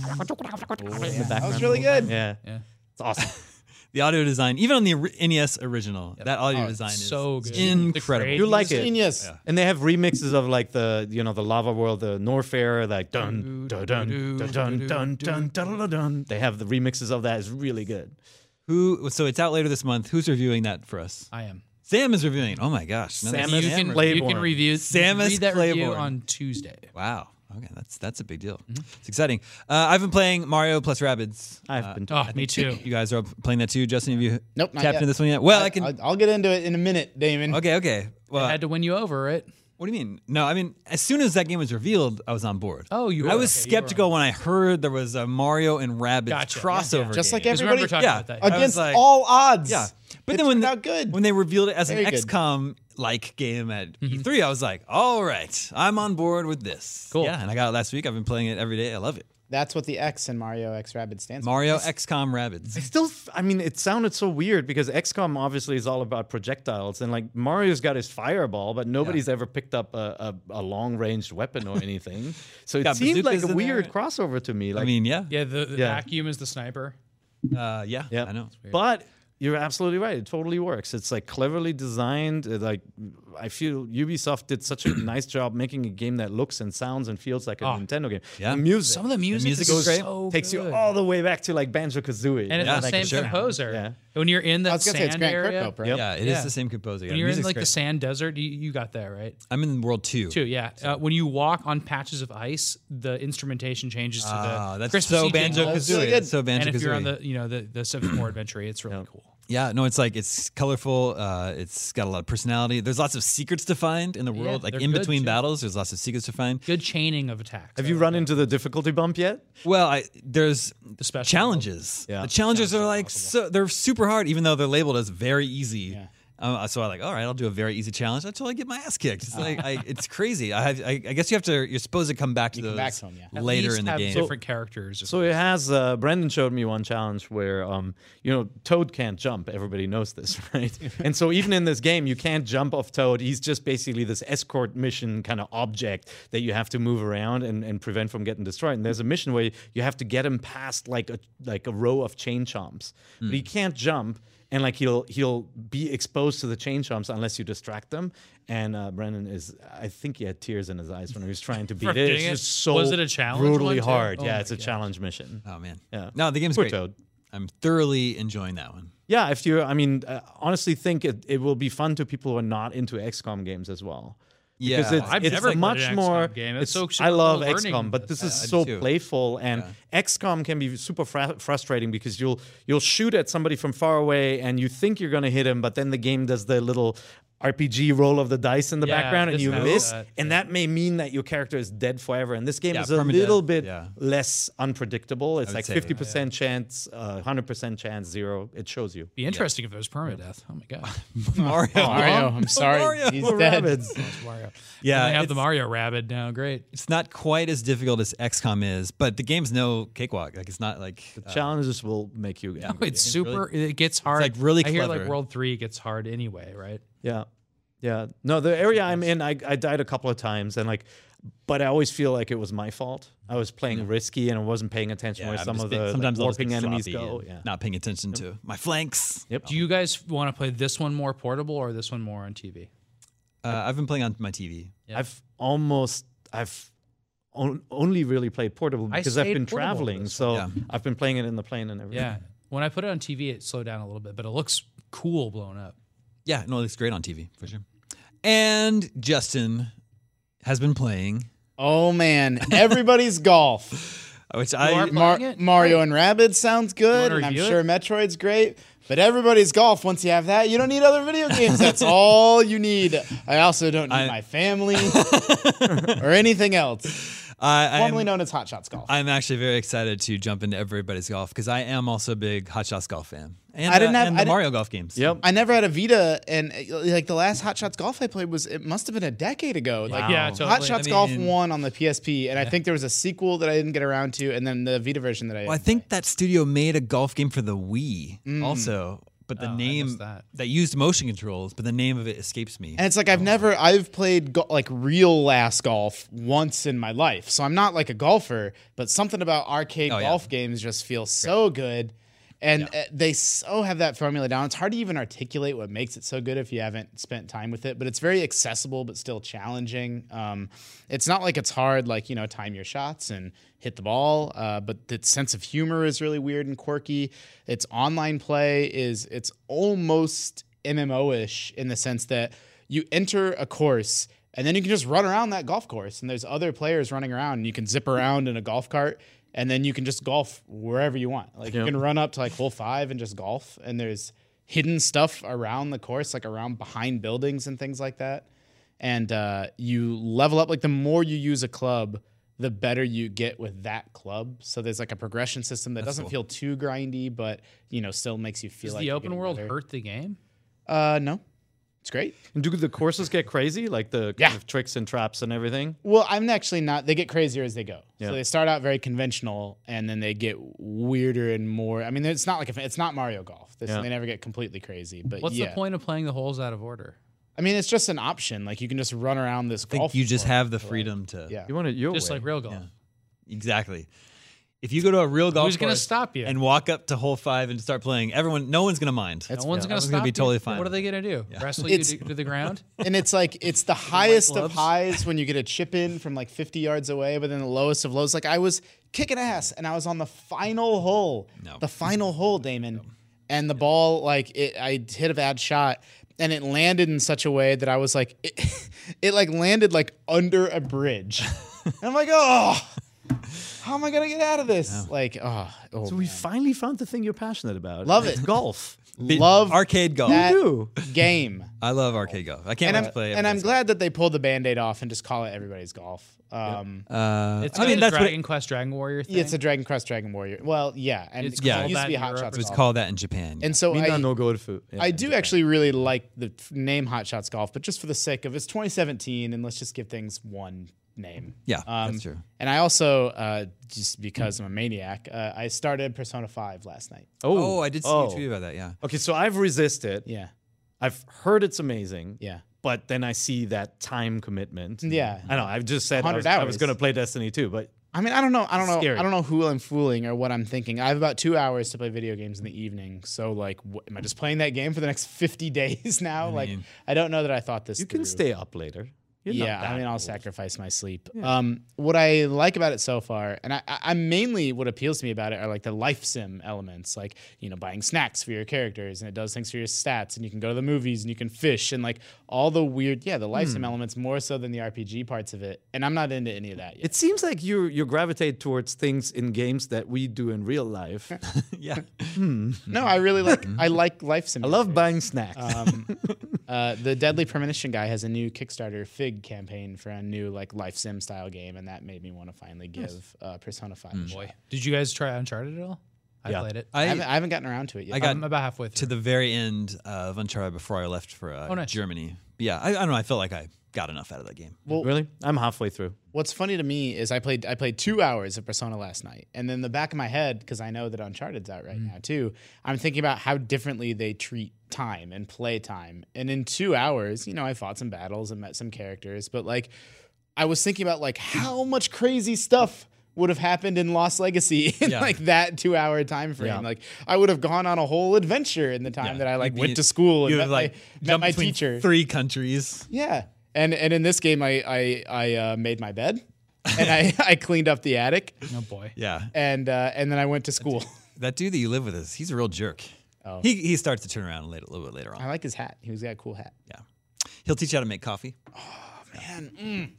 Yeah, that was really good. yeah, Yeah. it's awesome. The audio design, even on the ori- N E S original, that audio Oh, design is so good. incredible. The You like it. Genius. And they have remixes of like the you know the Lava World, the Norfair, like dun dun dun dun dun dun dun dun dun dun. They have the remixes of that. It's really good. Who? So it's out later this month. Who's reviewing that for us? I am. Sam is reviewing it. Oh my gosh. Another Samus You Sam can, review. you can Claiborne. review Samus read that review Claiborne. on Tuesday. Wow. Okay, that's that's a big deal. It's exciting. Uh, I've been playing Mario plus Rabbids. I've Uh, been. Oh, me too. You guys are playing that too, Justin. Have you Nope, not tapped yet. into this one yet? Well, I, I, can. I'll, I'll get into it in a minute, Damon. okay, okay. Well, I had to win you over, right? what do you mean? No, I mean, as soon as that game was revealed, I was on board. Oh, you I were. was Okay, you were skeptical when I heard there was a Mario and Rabbids Gotcha. crossover. Yeah, yeah. Just like game. Because remember everybody talking Yeah. about that. I was against like- all odds. Yeah. But It then when turned the- out good. when they revealed it as Very an good. X COM like game at Mm-hmm. E three, I was like, all right, I'm on board with this. Cool. Yeah, and I got it last week. I've been playing it every day. I love it. That's what the X in Mario X Rabbids stands for. Mario X COM Rabbids. I still, f- I mean, it sounded so weird because X COM obviously is all about projectiles, and like Mario's got his fireball, but nobody's ever picked up a, a, a long-ranged weapon or anything. So it Got seemed like bazookas a in weird there. crossover to me. Like, I mean, yeah. Yeah, the, the Yeah. vacuum is the sniper. Uh, yeah, yeah, I know. But you're absolutely right. It totally works. It's like cleverly designed. It, like I feel Ubisoft did such a nice job making a game that looks and sounds and feels like a Oh. Nintendo game. Yeah. The music, Some of the music, music is is great. so takes good. you all the way back to like Banjo Kazooie. and it's Yeah, the for same sure. composer. Yeah. When you're in I the was gonna say it's sand Grant area, Kirkhope, right? Yep. Yeah, it is Yeah. the same composer. Yeah, when the you're in music's like the great. sand desert, you, you got that right. I'm in world two. Too, yeah. Uh, when you walk on patches of ice, the instrumentation changes to Ah, the that's Christmas so Eve Banjo jingle. That's really Kazooie. good. That's so Banjo And if you're on Kazooie. the you know the the Civilmore adventure, it's really cool. Yeah, no, it's like it's colorful. Uh, it's got a lot of personality. There's lots of secrets to find in the world. like they're in good, between too. battles, there's lots of secrets to find. Good chaining of attacks. Have you run into the difficulty bump yet? Well, I, there's the special challenges. Yeah. The challenges are like impossible. so they're super hard, even though they're labeled as very easy. Yeah. Um, so I'm like, all right, I'll do a very easy challenge until I get my ass kicked. It's like I, it's crazy. I, have, I I guess you have to. You're supposed to come back to You those come back to 'em, yeah. At later least in the have game. different characters. So it has. Uh, Brendan showed me one challenge where, um, you know, Toad can't jump. Everybody knows this, right? And so even in this game, you can't jump off Toad. He's just basically this escort mission kind of object that you have to move around and, and prevent from getting destroyed. And there's a mission where you have to get him past like a like a row of chain chomps, but he can't jump. And like he'll he'll be exposed to the chain chomps unless you distract them. And uh, Brendan is, I think he had tears in his eyes when he was trying to beat For it. doing It's it? just so Was it a challenge brutally one, too? hard. Oh yeah, my it's a gosh. challenge mission. Oh man. Yeah. No, the game's Poor great. Toad. I'm thoroughly enjoying that one. Yeah, if you, I mean, uh, honestly, think it, it will be fun to people who are not into X COM games as well. Yeah. Because it's, I've it's never played much an more. X COM game. It's so I super love cool X COM, learning but this this. is I do so too. playful, and X COM can be super fra- frustrating because you'll you'll shoot at somebody from far away, and you think you're going to hit him, but then the game does the little R P G roll of the dice in the Yeah, background, and this you has miss, that, and that may mean that your character is dead forever. And this game Yeah, is a permadeath, little bit yeah. less unpredictable. It's would like say, fifty percent chance, uh, one hundred percent chance, zero. It shows you. Be interesting if it was permadeath. Oh my god. Mario. Mario, I'm sorry, Mario. he's Poor dead. rabbits. It's Mario. Yeah, I have the it's- Mario Rabid now. Great. It's not quite as difficult as X COM is, but the game's no cakewalk. Like it's not like uh, Challenges will make you. No, angry. it's super. It gets hard. like really I hear like clever. World Three gets hard anyway, right? Yeah. Yeah. No, the area I'm in, I, I died a couple of times, and like, but I always feel like it was my fault. I was playing risky and I wasn't paying attention yeah, where I'm some just of being- the sometimes like, I'll just warping get enemies sloppy go. and Yeah. not paying attention to my flanks. Yep. Do you guys want to play this one more portable or this one more on T V? Uh, I've been playing on my T V. Yeah. I've almost, I've on, only really played portable I because I've stayed been portable traveling. this So Yeah. I've been playing it in the plane and everything. Yeah. When I put it on T V, it slowed down a little bit, but it looks cool blown up. Yeah, no, it looks great on T V for sure. And Justin has been playing, Oh man, everybody's golf. which are I playing Mar- it? Mario and Rabbids sounds good, wanna and I'm review sure it? Metroid's great. But everybody's golf. Once you have that, you don't need other video games. That's all you need. I also don't need I- my family or anything else. I, I Formerly am, known as Hot Shots Golf. I'm actually very excited to jump into everybody's golf because I am also a big Hot Shots golf fan. And, I didn't uh, have- and I the didn't- Mario golf games. Yep. I never had a Vita, and uh, like the last Hot Shots Golf I played was it must have been a decade ago. Like Yeah, Hot totally. Shots I Golf mean- one on the P S P, and I think there was a sequel that I didn't get around to, and then the Vita version that I. Well, I didn't think that studio made a golf game for the Wii Mm. also, but the Oh, I name missed that. that used motion controls, but the name of it escapes me. And it's like I've never I've played go- like real last golf once in my life. So I'm not like a golfer, but something about arcade Oh, yeah. golf games just feels so good. And uh, they so have that formula down. It's hard to even articulate what makes it so good if you haven't spent time with it, but it's very accessible but still challenging. Um, it's not like it's hard, like, you know, time your shots and hit the ball, uh, but the sense of humor is really weird and quirky. Its online play is, it's almost M M O-ish in the sense that you enter a course and then you can just run around that golf course and there's other players running around and you can zip around in a golf cart and then you can just golf wherever you want. Like you Yep. can run up to like hole five and just golf, and there's hidden stuff around the course, like around behind buildings and things like that. And uh, you level up, like the more you use a club, the better you get with that club. So there's like a progression system that doesn't cool. feel too grindy, but you know, still makes you feel Does like the you're open getting world better. hurt the game? Uh, no, it's great. And do the courses get crazy? Like the kind Yeah. of tricks and traps and everything? Well, I'm actually not. They get crazier as they go. Yeah. So they start out very conventional, and then they get weirder and more. I mean, it's not like a, it's not Mario Golf. This, Yeah. They never get completely crazy. But What's yeah. the point of playing the holes out of order? I mean, it's just an option. Like you can just run around this I think golf. you just course. have the freedom to. Yeah. You want it your Just way. like real golf. Yeah. Exactly. If you go to a real golf Who's gonna course stop you? and walk up to hole five and start playing, everyone, no one's gonna mind. No one's yeah, gonna everyone's stop gonna be you. totally fine What are with they gonna do? Wrestle It's- you to, to the ground? And it's like it's the highest of gloves. highs when you get a chip in from like fifty yards away, but then the lowest of lows. Like I was kicking ass, and I was on the final hole. No. The final hole, Damon, and the ball like it. I hit a bad shot. And it landed in such a way that I was like, it, it like landed like under a bridge. And I'm like, oh, how am I gonna get out of this? Like, oh, oh So we man. finally found the thing you're passionate about. Love It's it. golf. love arcade golf. that do. game. I love arcade golf. I can't And wait I'm, to play. and I'm everybody's glad that they pulled the Band-Aid off and just call it everybody's golf. Um, golf. Uh, It's I mean, a that's what Dragon it, Quest Dragon Warrior thing. yeah, it's a Dragon Quest Dragon Warrior. Well, yeah, and It's it called used to that be in Hot Europe. Shots it was Golf. called that in Japan. And so Me I, not no go to food. Yeah, I do Japan. actually really like the f- name Hot Shots Golf, but just for the sake of it's twenty seventeen, and let's just give things one name. yeah, Um, that's true. And I also, uh, just because I'm a maniac, uh, I started Persona five last night. Oh, I did see oh. you tweet about that. Yeah. Okay, so I've resisted. Yeah, I've heard it's amazing. yeah. But then I see that time commitment. Yeah. I know. I've just said I 100 was, I was hours. going to play Destiny too, but I mean, I don't know. I don't know. Scary. I don't know who I'm fooling or what I'm thinking. I have about two hours to play video games in the evening. So, like, wh- am I just playing that game for the next fifty days now? like, mean- I don't know that I thought this. you can through. stay up later. You're not Yeah, I that mean, I'll old. sacrifice my sleep. Um, what I like about it so far, and I, I I mainly what appeals to me about it are like the life sim elements, like you know, buying snacks for your characters, and it does things for your stats, and you can go to the movies, and you can fish, and like all the weird, yeah, the life sim elements more so than the R P G parts of it. And I'm not into any of that yet. It seems like you you gravitate towards things in games that we do in real life. Yeah. no, I really like I like life sim. I love buying snacks. Um, Uh, the Deadly Premonition guy has a new Kickstarter Fig campaign for a new like life sim style game, and that made me want to finally give uh, Persona five a shot. Boy, did you guys try Uncharted at all? I Yeah. played it. I, I, haven't, I haven't gotten around to it yet. I got I'm about halfway to through. the very end of Uncharted before I left for uh, Oh, nice. Germany. But yeah, I, I don't know. I felt like I got enough out of that game. well, Really? I'm halfway through. what's funny to me is I played I played two hours of Persona last night, and then the back of my head, because I know that Uncharted's out right now too, I'm thinking about how differently they treat time and play time. And in two hours, you know, I fought some battles and met some characters, but like I was thinking about like how much crazy stuff would have happened in Lost Legacy in Yeah. like that two hour time frame. Yeah. Like I would have gone on a whole adventure in the time Yeah. that I like You'd be- went to school and You met have like my, met jumped my between teacher. three countries. Yeah, and and in this game, I I I uh, made my bed, and I I cleaned up the attic, Oh boy. Yeah, and uh, and then I went to school. that dude that you live with is he's a real jerk. Oh. He he starts to turn around later, a little bit later on. I like his hat. He was got a cool hat. Yeah, he'll teach you how to make coffee. Man,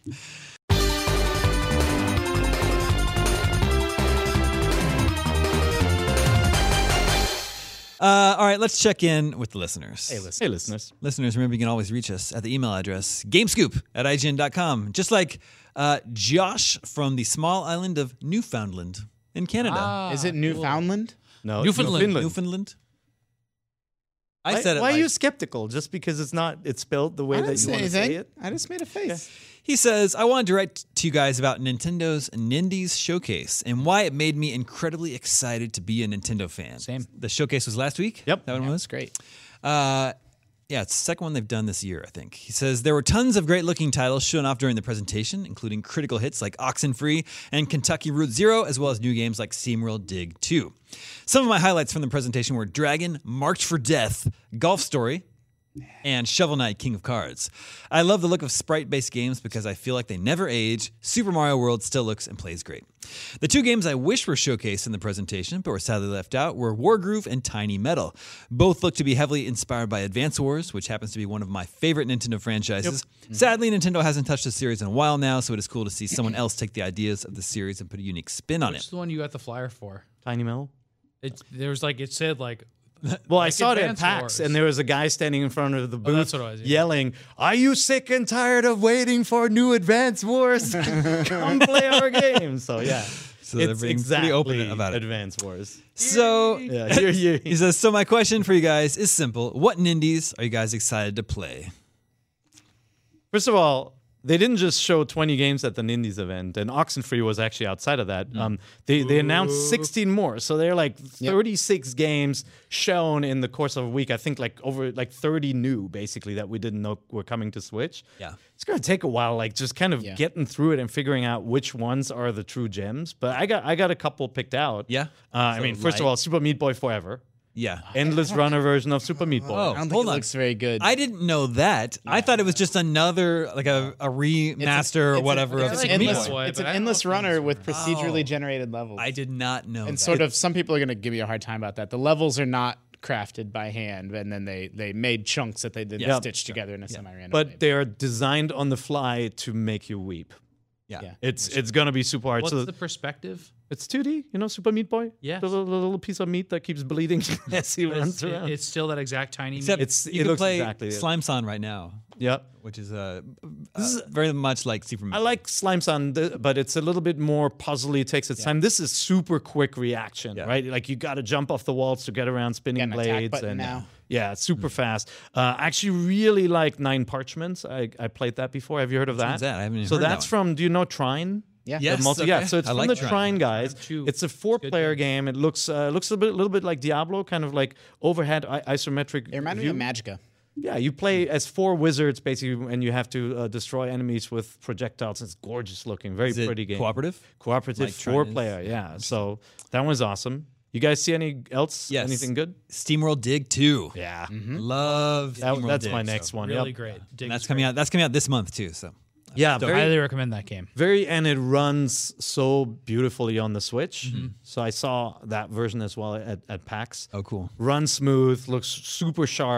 Uh, all right, let's check in with the listeners. hey, listen. Hey, listeners. Listeners, remember you can always reach us at the email address gamescoop at I G N dot com. Just like uh, Josh from the small island of Newfoundland in Canada. Ah, Is it Newfoundland? No, Newfoundland. Newfoundland. I Why, said it. why like- are you skeptical? Just because it's not it's spelled the way I that didn't you say want to say anything. it? I just made a face. He says, I wanted to write to you guys about Nintendo's Nindies Showcase and why it made me incredibly excited to be a Nintendo fan. Same. The showcase was last week? Yep. That one Yeah, was? it's great. Uh, yeah, it's the second one they've done this year, I think. He says, there were tons of great looking titles shown off during the presentation, including critical hits like Oxenfree and Kentucky Route Zero, as well as new games like SteamWorld Dig two. Some of my highlights from the presentation were Dragon, March for Death, Golf Story, and Shovel Knight King of Cards. I love the look of sprite-based games because I feel like they never age. Super Mario World still looks and plays great. The two games I wish were showcased in the presentation, but were sadly left out, were Wargroove and Tiny Metal. Both look to be heavily inspired by Advance Wars, which happens to be one of my favorite Nintendo franchises. Sadly, Nintendo hasn't touched the series in a while now, so it is cool to see someone else take the ideas of the series and put a unique spin on Which it. is the one you got the flyer for? Tiny Metal. It there was like it said like Well, I Like saw it at Advance PAX, Wars. and there was a guy standing in front of the booth that's what it was, yeah. yelling, "Are you sick and tired of waiting for new Advance Wars? Come play our game." So yeah, So they're it's being exactly pretty open about it. Advance Wars. So, Yeah, you're, you're, he says, so my question for you guys is simple. What Nindies are you guys excited to play? First of all, they didn't just show twenty games at the Nindies event, and Oxenfree was actually outside of that. Um, they they announced sixteen more, so they're like thirty-six games shown in the course of a week. I think like over like thirty new basically that we didn't know were coming to Switch. Yeah. It's gonna take a while, like just kind of Yeah. getting through it and figuring out which ones are the true gems. But I got I got a couple picked out. Yeah? Uh, I So mean, first of light. all, Super Meat Boy Forever, Yeah. endless runner version of Super Meat Boy. Oh, I don't think hold it on. looks very good. I didn't know that. I thought it was just another, like a, a remaster or It's a- whatever it's of an Super endless, Meat Boy. Boy, it's but an I don't endless know if runner it's with procedurally Oh. generated levels. I did not know and that. sort of some people are going to give me a hard time about that. The levels are not crafted by hand, and then they they made chunks that they did Yeah. stitch together in a semi-random way. But they are designed on the fly to make you weep. Yeah. Yeah. It's it's gonna be super hard. What's So the perspective? it's two D, you know, Super Meat Boy. Yes. the little, the little piece of meat that keeps bleeding as he But runs It's, it- around. it's still that exact tiny. Except meat. It's- you it can looks play exactly it. Slime Son right now, Yep. which is uh, uh, very much like Super Meat I like Slime Son, th- but it's a little bit more puzzly. It takes its time. This is super quick reaction, Yeah. right? Like you got to jump off the walls to get around spinning Got an attack blades, button and now. yeah, it's super fast. Uh, I actually really like Nine Parchments. I, I played that before. Have you heard of that? one's that? I haven't even so heard that that's one. from. Do you know Trine? yeah. Yes. The multi- okay. Yeah, so it's I from like the Trine. Trine guys. Two. It's a four-player game. It looks uh, looks a bit, little bit like Diablo, kind of like overhead I- isometric. It reminded view. me of Magicka. Yeah, you play as four wizards basically, and you have to uh, destroy enemies with projectiles. It's gorgeous looking, very Is it pretty game. cooperative? Cooperative Like Trine four-player. Yeah, so that was awesome. You guys see any else? Yes. Anything good? SteamWorld Dig two. Yeah, Love That- SteamWorld that's Dig, my next so- one. really Yep. great. Dig And that's is coming great. out. That's coming out this month too. So Yeah, I very, highly recommend that game. very, and it runs so beautifully on the Switch. Mm-hmm. So I saw that version as well at, at PAX. oh cool. Runs smooth, looks super sharp,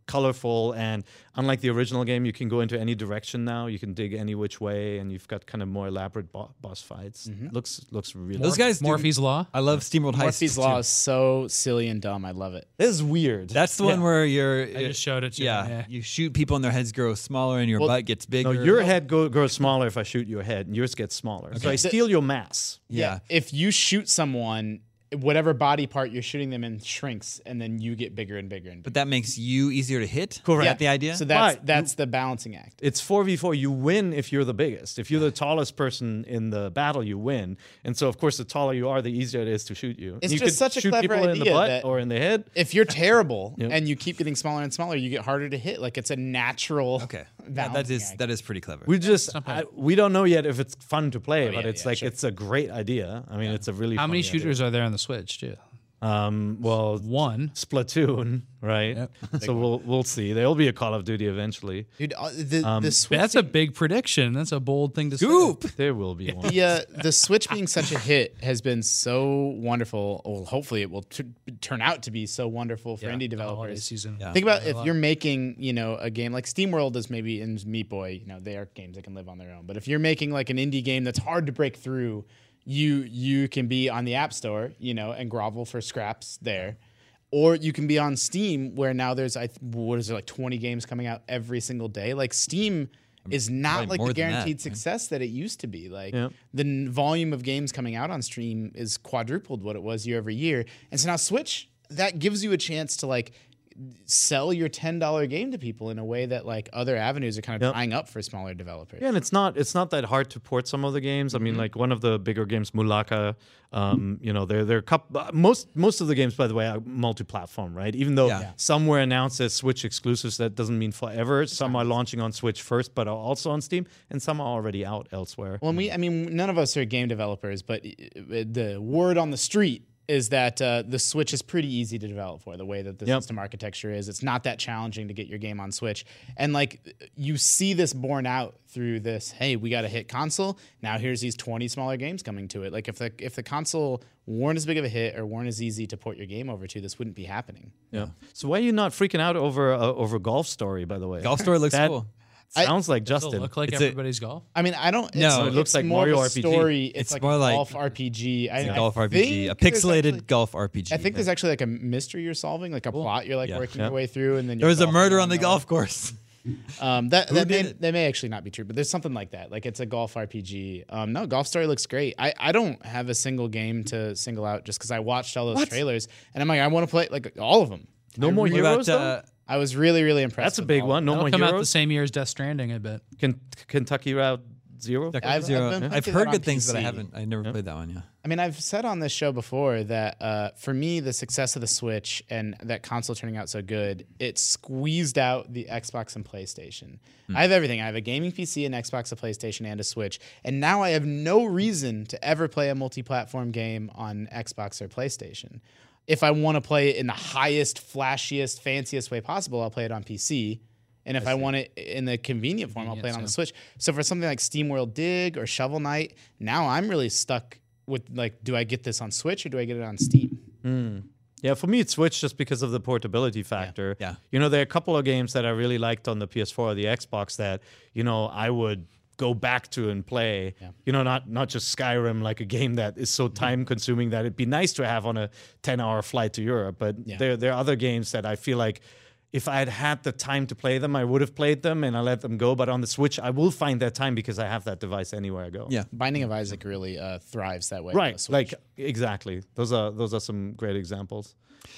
colorful, and unlike the original game, you can go into any direction now. You can dig any which way, and you've got kind of more elaborate bo- boss fights. Looks looks really. Those guys, do- Morphe's Law. I love SteamWorld Heist. Murphy's too. Law is so silly and dumb. I love it. This is weird. That's the one where you're. I just showed it to you. yeah, Yeah. you shoot people and their heads grow smaller and your Well, butt gets bigger. No, your head go, grows smaller if I shoot your head, and yours gets smaller. So I steal your mass. Yeah. If you shoot someone, whatever body part you're shooting them in shrinks, and then you get bigger and bigger and bigger. But that makes you easier to hit. Correct. Is that the idea? So that's But that's the balancing act. It's four v four. You win if you're the biggest. If you're the tallest person in the battle, you win. And so, of course, the taller you are, the easier it is to shoot you. It's you just could such a shoot clever people in the idea butt that- or in the head. If you're terrible Yep. and you keep getting smaller and smaller, you get harder to hit. Like it's a natural. okay. Yeah, that balancing is act. that is pretty clever. We just I, we don't know yet if it's fun to play, but yeah, it's yeah, like sure. it's a great idea. I mean, it's a really How funny many idea. shooters are there on the Switch too? Um, well, One. Splatoon, right? So we'll we'll see. There'll be a Call of Duty eventually. Dude, uh, the Um, the Switch. That's a big prediction. That's a bold thing to Scoop. say. There will be one. the, uh, the Switch being such a hit has been so wonderful. Well, hopefully it will t- turn out to be so wonderful for indie The holiday developers. season. Yeah. Think about if you're making, you know, a game like SteamWorld is maybe in Meat Boy, you know, they are games that can live on their own. But if you're making like an indie game that's hard to break through, you you can be on the App Store, you know, and grovel for scraps there. Or you can be on Steam, where now there's I th- what is there like twenty games coming out every single day. Like Steam is not probably like more the than that, guaranteed yeah. success that it used to be. Like Yeah. the n- volume of games coming out on Steam is quadrupled what it was year over year. And so now Switch, that gives you a chance to like sell your ten dollar game to people in a way that like other avenues are kind of Yep. tying up for smaller developers. Yeah, and it's not it's not that hard to port some of the games. I mean, Mm-hmm. like one of the bigger games, Mulaka. Um, you know, they're they're couple, most most of the games, by the way, are multi-platform, right? Even though Yeah. Yeah. some were announced as Switch exclusives, that doesn't mean forever. Some are launching on Switch first, but are also on Steam, and some are already out elsewhere. Well, and we, I mean, none of us are game developers, but uh, the word on the street is that uh, the Switch is pretty easy to develop for, the way that the Yep. system architecture is. It's not that challenging to get your game on Switch. And like you see this borne out through this, hey, we got a hit console. Now here's these twenty smaller games coming to it. Like if the if the console weren't as big of a hit or weren't as easy to port your game over to, this wouldn't be happening. Yeah. So why are you not freaking out over uh, over Golf Story? By the way, Golf Story looks That cool. Sounds like Does it Justin. look like It's a- everybody's golf? I mean, I don't. It's, No, it looks it's like more Mario of a R P G. story. It's, It's like more a like- golf R P G. I, It's a I golf R P G, a think there's pixelated actually- golf R P G. I think there's actually like a mystery you're solving, like a plot you're like Yeah. working Yeah. your way through, and then there you're was a golfing murder on along the way. golf course. Um, that that did may it? that may actually not be true, but there's something like that. Like it's a golf R P G. Um, no, Golf Story looks great. I, I don't have a single game to single out just because I watched all those What? trailers, and I'm like, I want to play like all of them. No more What heroes. about, though? uh, I was really really impressed. That's a with big all one. No That'll more come out the heroes. same year as Death Stranding, I bet. Ken- Kentucky Route Zero. I've, I've Zero. been I've playing that heard on good things, but I P C. haven't. I never played that one. Yeah. I mean, I've said on this show before that uh, for me, the success of the Switch and that console turning out so good, it squeezed out the Xbox and PlayStation. I have everything. I have a gaming P C, an Xbox, a PlayStation, and a Switch. And now I have no reason to ever play a multi-platform game on Xbox or PlayStation. If I want to play it in the highest, flashiest, fanciest way possible, I'll play it on P C. And if I, want it in the convenient form, I'll play it on the Switch. So for something like SteamWorld Dig or Shovel Knight, now I'm really stuck with like, do I get this on Switch or do I get it on Steam? Yeah, for me, it's Switch just because of the portability factor. Yeah. You know, there are a couple of games that I really liked on the P S four or the Xbox that, you know, I would go back to and play. You know, not not just Skyrim, like a game that is so time consuming that it'd be nice to have on a ten hour flight to Europe. But there, there are other games that I feel like if I had had the time to play them, I would have played them and I let them go. But on the Switch, I will find that time because I have that device anywhere I go. Yeah. Binding of Isaac really uh, thrives that way. on the Right. Switch. Like, exactly. Those are those are some great examples.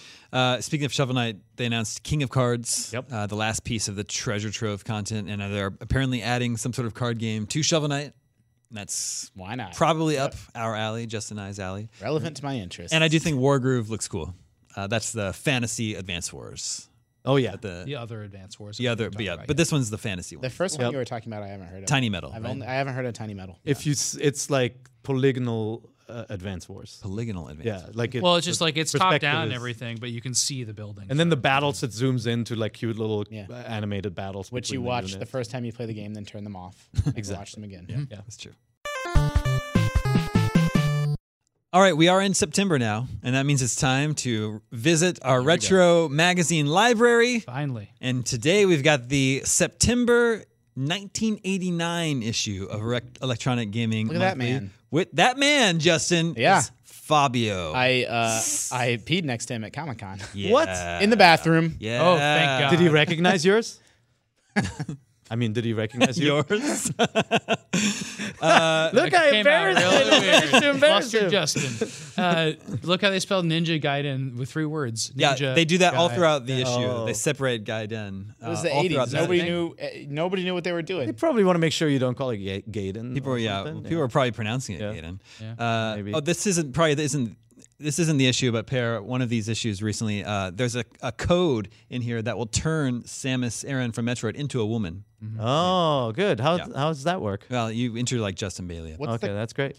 Uh, speaking of Shovel Knight, they announced King of Cards, Yep. uh, the last piece of the treasure trove content, and uh, they're apparently adding some sort of card game to Shovel Knight. That's Why not? probably up our alley, Justin and I's alley. Relevant to my interests. And I do think Wargroove looks cool. Uh, that's the fantasy Advance Wars. Oh, yeah. The, The other Advance Wars. the that other, we're but talking yeah, about, but this one's the fantasy one. the first one Yep. you were talking about, I haven't heard of. Tiny Metal, I've right? only, I haven't heard of Tiny Metal. If you, s- it's like polygonal uh, Advance Wars. Polygonal Advance. Yeah, like it, Well, it's just the like it's top perspective down and is- everything, but you can see the building. And then the battles, it zooms into like cute little Yeah. uh, animated battles. Which you between watch the units. first time you play the game, then turn them off. And watch them again. Yeah. That's true. All right, we are in September now, and that means it's time to visit our retro magazine library. Finally. And today we've got the September nineteen eighty-nine issue of Rec- Electronic Gaming Look at that Monthly. man. With that man, Justin, Yeah. is Fabio. I uh, I peed next to him at Comic Con. Yeah. What? In the bathroom. Yeah. Oh, thank God. Did he recognize yours? I mean, did he recognize you? Yours? Look, I Came out embarrassed really him. weird. To embarrass Buster him. Justin. Uh, look how they spelled Ninja Gaiden with three words. Yeah, Ninja they do that all Gaiden. throughout the issue. Oh. They separate Gaiden. It was uh, the all throughout eighties. the Nobody thing. knew. Uh, nobody knew what they were They doing. probably want to make sure you don't call it Ga- Gaiden. People, or are, yeah, something. people are probably pronouncing it Yeah. Gaiden. Yeah. Uh, Maybe. oh, this isn't probably this isn't this isn't the issue, but pair one of these issues recently. Uh, there's a, a code in here that will turn Samus Aran from Metroid into a woman. Oh, good. How Yeah. how does that work? Well, you enter like Justin Bailey. What's Okay, that's great.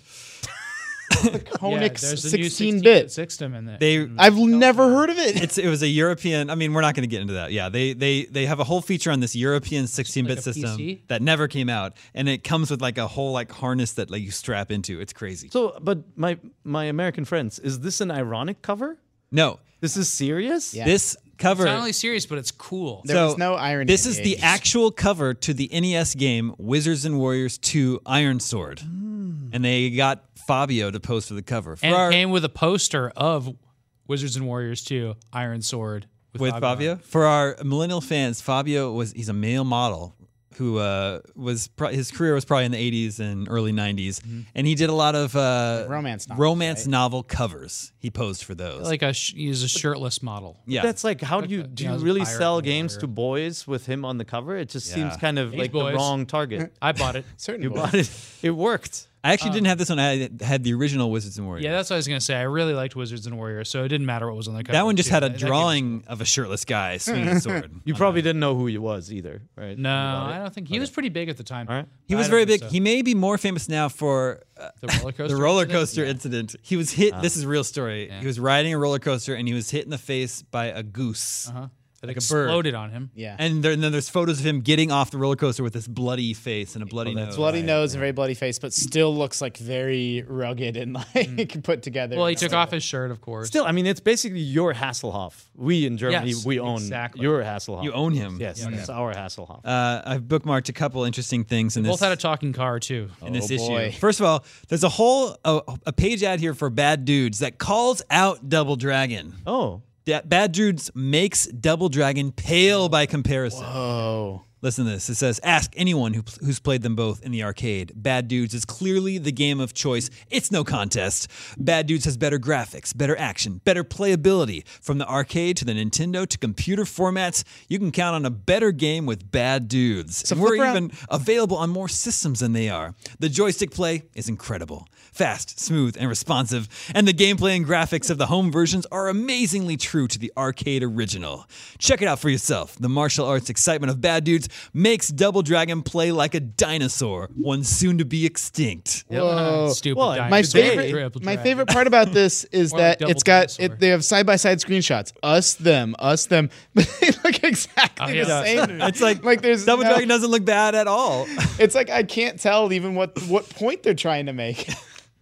the Yeah, Konix there's a new sixteen-bit? system in there. They I've never heard of it. it's it was a European. I mean, we're not going to get into that. Yeah, they they they have a whole feature on this European sixteen-bit Like a system P C? that never came out, and it comes with like a whole like harness that like you strap into. It's crazy. So, but my my American friends, is this an ironic cover? No, This is serious? Yeah. this cover. It's not only serious, but it's cool. There was no irony This in is the the eighties. actual cover to the N E S game Wizards and Warriors two Iron Sword, and they got Fabio to pose for the cover for And our, it came with a poster of Wizards and Warriors two Iron Sword with, with Fabio. For our millennial fans, Fabio was he's a male model who uh, was pro- his career was probably in the eighties and early nineties, and he did a lot of uh, romance novels, romance right? novel covers. He posed for those. Like a sh- he's a shirtless model. yeah, That's like, how do Like you a- do yeah, you as a really pirate sell or games whatever. to boys with him on the cover? It just seems Yeah. kind of These like boys. the wrong target. I bought it. Certain You boys. bought it. It worked. I actually didn't have this one. I had, had the original Wizards and Warriors. Yeah, that's what I was gonna say. I really liked Wizards and Warriors, so it didn't matter what was on the cover. that one just too. had a That- that game- drawing of a shirtless guy swinging a sword. You probably didn't know who he was either, right? No, You bought it? I don't think he was pretty big at the time. All right. He I was don't very think big. so. He may be more famous now for uh, The roller coaster. the roller incident? coaster incident. He was hit. This is a real story. Yeah. He was riding a roller coaster and he was hit in the face by a goose. Uh-huh. That Like a bird. exploded on him. Yeah. And, there, and then there's photos of him getting off the roller coaster with this bloody face and a bloody nose. bloody nose and very bloody face, but still looks like very rugged and like put together. Well, he took off his shirt, of course. Still, I mean, it's basically your Hasselhoff. We in Germany, Yes, we own exactly. your Hasselhoff. You own him. Yes, it's our Hasselhoff. Uh, I've bookmarked a couple interesting things in both this had a talking car too. in this Oh, issue. boy. First of all, there's a whole a, a page ad here for Bad Dudes that calls out Double Dragon. oh, Da- Bad Dudes makes Double Dragon pale by comparison. Oh, Listen to this. It says, ask anyone who, who's played them both in the arcade. Bad Dudes is clearly the game of choice. It's no contest. Bad Dudes has better graphics, better action, better playability. From the arcade to the Nintendo to computer formats, you can count on a better game with Bad Dudes. So And we're flip around- even available on more systems than they are. The joystick play is incredible. Fast, smooth, and responsive. And the gameplay and graphics of the home versions are amazingly true to the arcade original. Check it out for yourself. The martial arts excitement of Bad Dudes makes Double Dragon play like a dinosaur, one soon to be extinct. whoa. Stupid. Well, dinosaur. My Today- favorite, Triple my dragon. favorite part about this is More like that double it's got dinosaur. it, they have side by side screenshots. Us, them, us, them, but they look exactly Oh, yeah. the same. It's like, like there's Double no- Dragon doesn't look bad at all. It's like I can't tell even what what point they're trying to make.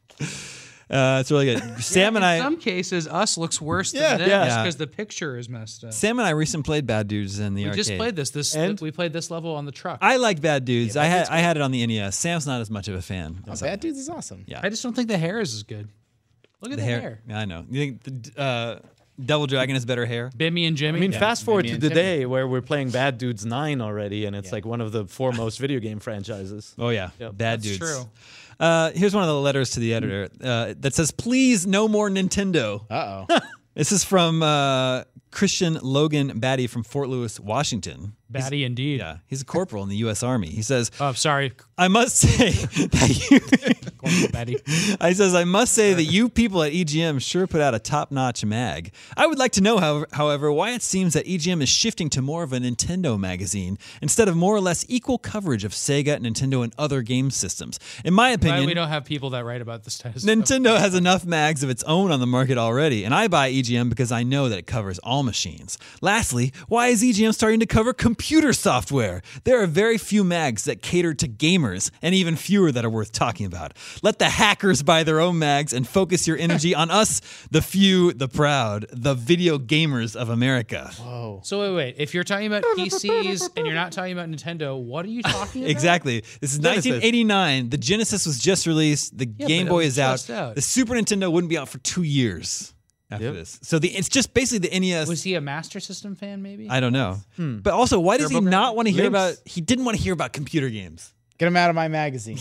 Uh, it's really good. Sam and In I, some cases, us looks worse Yeah. than this Yeah. because the picture is messed up. Sam and I recently played Bad Dudes in the We arcade. just played this. This And? we played this level on the truck. I like Bad Dudes. I had I had it on the N E S. Sam's not as much of a fan. Oh, Bad Dudes is awesome. Yeah. I just don't think the hair is as good. Look at the, hair. Yeah, I know. You think the uh, Double Dragon has better hair? Bimmy and Jimmy. I mean, Yeah, fast forward maybe to in today where we're playing Bad Dudes nine already, and it's like one of the foremost video game franchises. Oh yeah, Yep. Bad That's Dudes. true. Uh, here's one of the letters to the editor uh, that says, "Please, no more Nintendo." Uh oh. This is from uh, Christian Logan Batty from Fort Lewis, Washington. Batty indeed. Yeah, he's a corporal in the U S Army. He says, Oh, sorry. "I must say that you." Corporal Batty. I says, I must say that you people at E G M sure put out a top-notch mag. I would like to know, however, however, why it seems that E G M is shifting to more of a Nintendo magazine instead of more or less equal coverage of Sega, Nintendo, and other game systems. In my Glad opinion, we don't have people that write about this type of stuff. Nintendo has enough mags of its own on the market already, and I buy E G M because I know that it covers all machines. Lastly, why is E G M starting to cover computer software? There are very few mags that cater to gamers, and even fewer that are worth talking about. Let the hackers buy their own mags and focus your energy on us, the few, the proud, the video gamers of America. So wait, wait. If you're talking about P Cs and you're not talking about Nintendo, what are you talking about? Exactly. This is Genesis. nineteen eighty-nine. The Genesis was just released. The Yeah, Game but it Boy was is out. just out. The Super Nintendo wouldn't be out for two years after Yep. this. So the it's just basically the N E S. Was he a Master System fan? Maybe. I don't know. But also, why does he Turbo not want to hear Lynx. about? He didn't want to hear about computer games. Get him out of my magazine.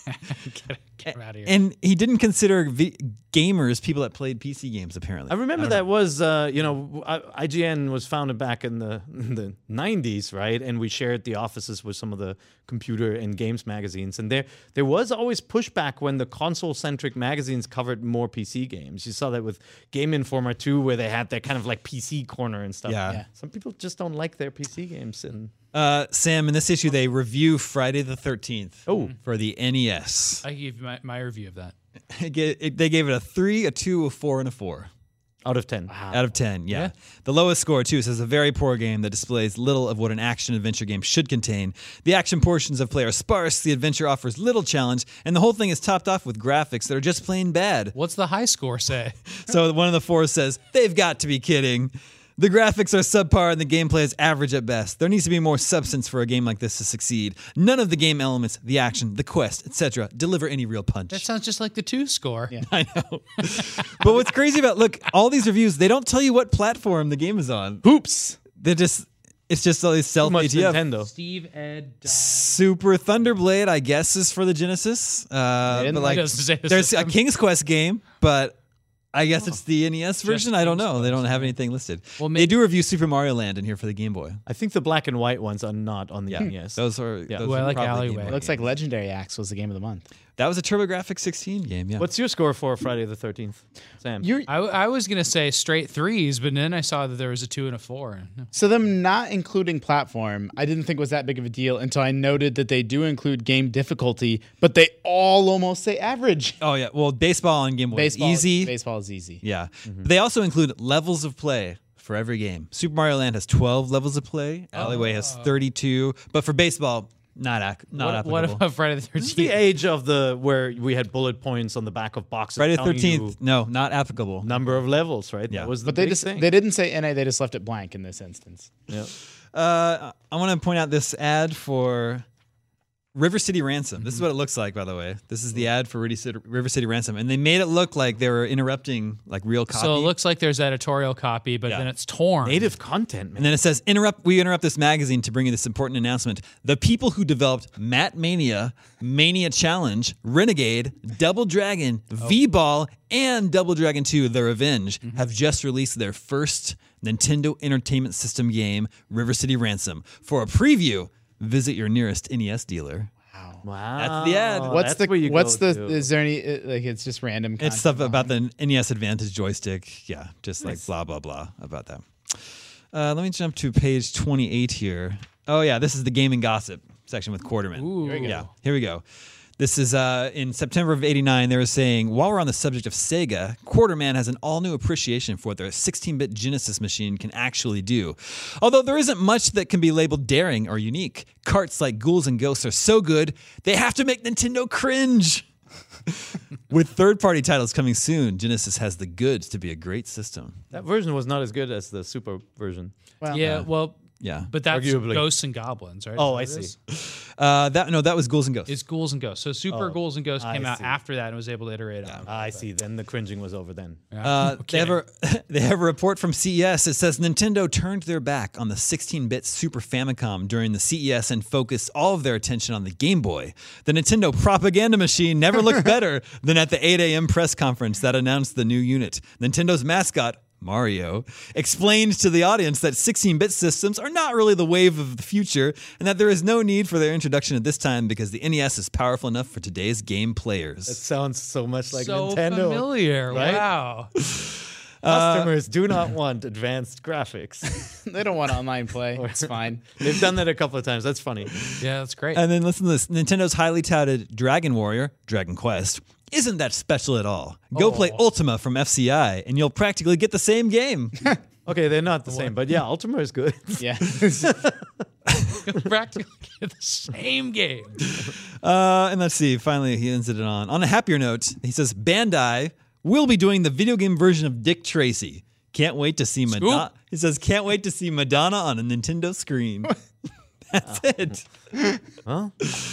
get, get him out of here. And he didn't consider v- gamers people that played P C games. Apparently, I remember that was, uh, you know, I- IGN was founded back in the in the nineties, right? And we shared the offices with some of the computer and games magazines. And there there was always pushback when the console-centric magazines covered more P C games. You saw that with Game Informer too, where they had that kind of like P C corner and stuff. Yeah. Yeah. Some people just don't like their P C games. And uh, Sam, in this issue, they review Friday the thirteenth. Oh. for the N E S. I give you my, my review of that. It ga- it- they gave it a three, a two, a four, and a four. out of ten. Out of ten, yeah. Yeah. The lowest score, too, says a very poor game that displays little of what an action-adventure game should contain. The action portions of play are sparse, the adventure offers little challenge, and the whole thing is topped off with graphics that are just plain bad. What's the high score say? So one of the fours says, they've got to be kidding. The graphics are subpar and the gameplay is average at best. There needs to be more substance for a game like this to succeed. None of the game elements, the action, the quest, et cetera, deliver any real punch. That sounds just like the two score. Yeah. I know. But what's crazy about, look, all these reviews, they don't tell you what platform the game is on. Hoops. They're just, it's just all these self Too much A T F. Nintendo. Steve Ed. Don. Super Thunderblade, I guess, is for the Genesis. Uh, didn't but like like, us to say the there's system. a King's Quest game, but I guess it's the N E S version. I don't King's know. They don't Quest, have anything listed. Well, they may- do review Super Mario Land in here for the Game Boy. I think the black and white ones are not on the Yeah, N E S. those are. Yeah. Those Ooh, I are like probably Game Alleyway. Boy Looks like games. Legendary Axe was the game of the month. That was a TurboGrafx sixteen game. Yeah. What's your score for Friday the thirteenth, Sam? You're I, I was gonna say straight threes, but then I saw that there was a two and a four. So them not including platform, I didn't think was that big of a deal until I noted that they do include game difficulty, but they all almost say average. Oh yeah. Well, baseball on Game Boy is Baseball, easy. Baseball is easy. Yeah. But they also include levels of play for every game. Super Mario Land has twelve levels of play. Alleyway has thirty-two. But for baseball, not ac- not What, applicable. what about Friday the This is the thirteenth? age of the where we had bullet points on the back of boxes. Friday the telling you thirteenth? No, not applicable. number of levels, right? Yeah. That was the But they big just thing. they didn't say N A, they just left it blank in this instance. yeah. Uh, I want to point out this ad for River City Ransom. This is what it looks like, by the way. This is the ad for River City, River City Ransom, and they made it look like they were interrupting like real copy. So it looks like there's editorial copy, but Yeah. then it's torn. Native content, man. And then it says, "Interrupt. We interrupt this magazine to bring you this important announcement. The people who developed Mat Mania, Mania Challenge, Renegade, Double Dragon, V-Ball, and Double Dragon two: The Revenge have just released their first Nintendo Entertainment System game, River City Ransom. For a preview, visit your nearest N E S dealer." Wow. That's the ad. What's That's the where you what's go the to. is there any uh, like it's just random content It's stuff about behind the N E S Advantage joystick. Yeah, just like blah, blah, blah about that. Uh, let me jump to page twenty-eight here. Oh, yeah, this is the gaming gossip section with Quarterman. Ooh. Here we go. Yeah, here we go. This is uh, in September of eighty-nine. They were saying, while we're on the subject of Sega, Quarterman has an all-new appreciation for what their sixteen-bit Genesis machine can actually do. Although there isn't much that can be labeled daring or unique. Carts like Ghouls and Ghosts are so good, they have to make Nintendo cringe. With third-party titles coming soon, Genesis has the goods to be a great system. That version was not as good as the Super version. Well, yeah, well, Yeah. but that's Arguably. Ghosts and Goblins, right? Oh, Is I that what it see. is? Uh, that no, that was Ghouls and Ghosts. It's Ghouls and Ghosts. So Super Oh, Ghouls and Ghosts I came out see. after that and was able to iterate on. it. I see. Then the cringing was over then. Uh, they, have a, they have a report from C E S. It says Nintendo turned their back on the sixteen-bit Super Famicom during the C E S and focused all of their attention on the Game Boy. The Nintendo propaganda machine never looked better than at the eight a.m. press conference that announced the new unit. Nintendo's mascot, Mario, explained to the audience that sixteen-bit systems are not really the wave of the future and that there is no need for their introduction at this time because the N E S is powerful enough for today's game players. It sounds so much like so Nintendo. familiar. right? Wow. Customers do not want advanced graphics. they don't want online play. It's fine. They've done that a couple of times. That's funny. Yeah, that's great. And then listen to this. Nintendo highly touted Dragon Warrior, Dragon Quest, isn't that special at all. Go play Ultima from F C I, and you'll practically get the same game. Okay, they're not the same, but yeah, Ultima is good. Yeah. practically the same game. Uh, and let's see. Finally, he ends it on on a happier note. He says Bandai will be doing the video game version of Dick Tracy. Can't wait to see Madonna. He says, "Can't wait to see Madonna on a Nintendo screen." That's it. Well,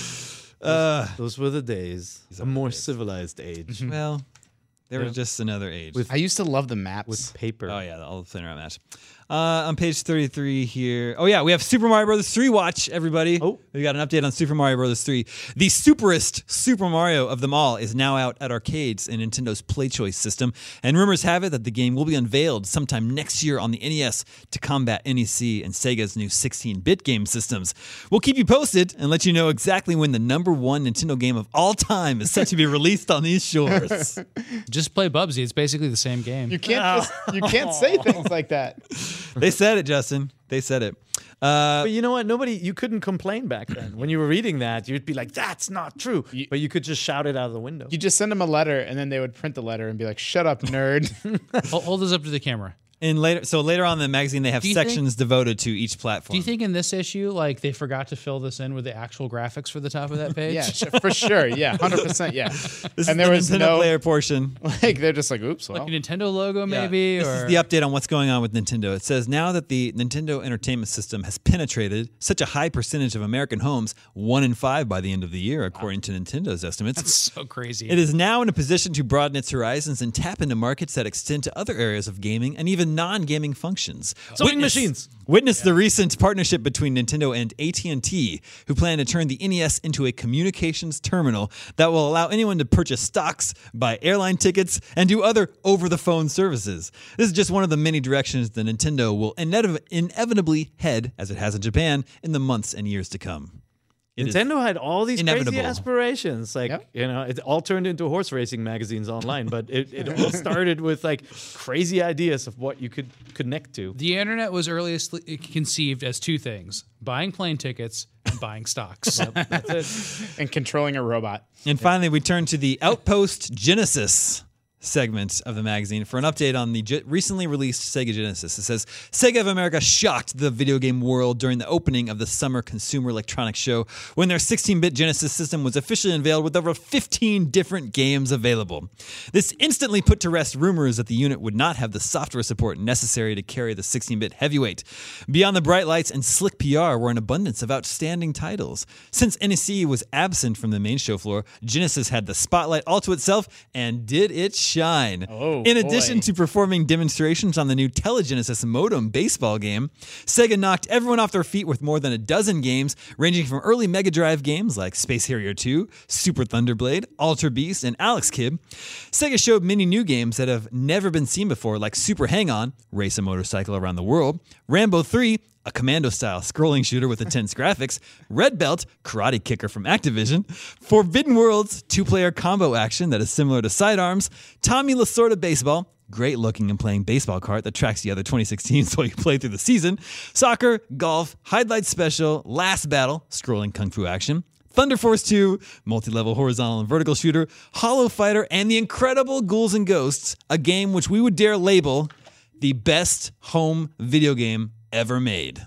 uh, those were the days. A more civilized age Well, they were just another age. With- I used to love the maps. with paper. Oh yeah, all the playing around match. Uh, on page thirty-three here. Oh yeah, we have Super Mario Brothers three. Watch everybody. Oh. We got an update on Super Mario Brothers three. The superest Super Mario of them all is now out at arcades in Nintendo's Play Choice system, and rumors have it that the game will be unveiled sometime next year on the N E S to combat N E C and Sega's new sixteen-bit game systems. We'll keep you posted and let you know exactly when the number one Nintendo game of all time is set to be released on these shores. Just play Bubsy. It's basically the same game. You can't just, you can't say things like that. They said it, Justin. They said it. Uh, But you know what? Nobody, you couldn't complain back then. When you were reading that, you'd be like, "That's not true." But you could just shout it out of the window. You just send them a letter, and then they would print the letter and be like, "Shut up, nerd." Hold, hold this up to the camera. In later, so later on in the magazine, they have Do you think- sections devoted to each platform. Do you think in this issue, like they forgot to fill this in with the actual graphics for the top of that page? yeah, sh- for sure. Yeah, hundred percent. Yeah. This and is there the was Nintendo no player portion. like they're just like, "Oops." Well, Like a Nintendo logo, maybe. This or is the update on what's going on with Nintendo. It says now that the Nintendo Entertainment System has penetrated such a high percentage of American homes, one in five by the end of the year, according to Nintendo's estimates. That's so crazy. It is now in a position to broaden its horizons and tap into markets that extend to other areas of gaming and even non-gaming functions. Sewing machines. Witness the recent partnership between Nintendo and A T and T, who plan to turn the N E S into a communications terminal that will allow anyone to purchase stocks, buy airline tickets, and do other over-the-phone services. This is just one of the many directions that Nintendo will inev- inevitably head, as it has in Japan, in the months and years to come. It is- Nintendo had all these inevitable. crazy aspirations. Like, Yep. you know, it all turned into horse racing magazines online, but it, it all started with like crazy ideas of what you could connect to. The internet was earliest conceived as two things: buying plane tickets and buying stocks. That's it. and controlling a robot. And finally, we turn to the Outpost Genesis segment of the magazine for an update on the ge- recently released Sega Genesis. It says, Sega of America shocked the video game world during the opening of the Summer Consumer Electronics Show when their sixteen-bit Genesis system was officially unveiled with over fifteen different games available. This instantly put to rest rumors that the unit would not have the software support necessary to carry the sixteen-bit heavyweight. Beyond the bright lights and slick P R were an abundance of outstanding titles. Since N E C was absent from the main show floor, Genesis had the spotlight all to itself and did its shine. Oh, In addition boy. to performing demonstrations on the new Telegenesis modem baseball game, Sega knocked everyone off their feet with more than a dozen games, ranging from early Mega Drive games like Space Harrier two, Super Thunderblade, Alter Beast, and Alex Kidd. Sega showed many new games that have never been seen before, like Super Hang-On, race a motorcycle around the world, Rambo three, a commando-style scrolling shooter with intense graphics, Red Belt, karate kicker from Activision, Forbidden Worlds, two-player combo action that is similar to Sidearms, Tommy Lasorda Baseball, great-looking and playing baseball cart that tracks the other twenty-six teams while you play through the season, soccer, golf, highlight special, Last Battle, scrolling kung fu action, Thunder Force two, multi-level horizontal and vertical shooter, Hollow Fighter, and the incredible Ghouls and Ghosts, a game which we would dare label the best home video game ever made.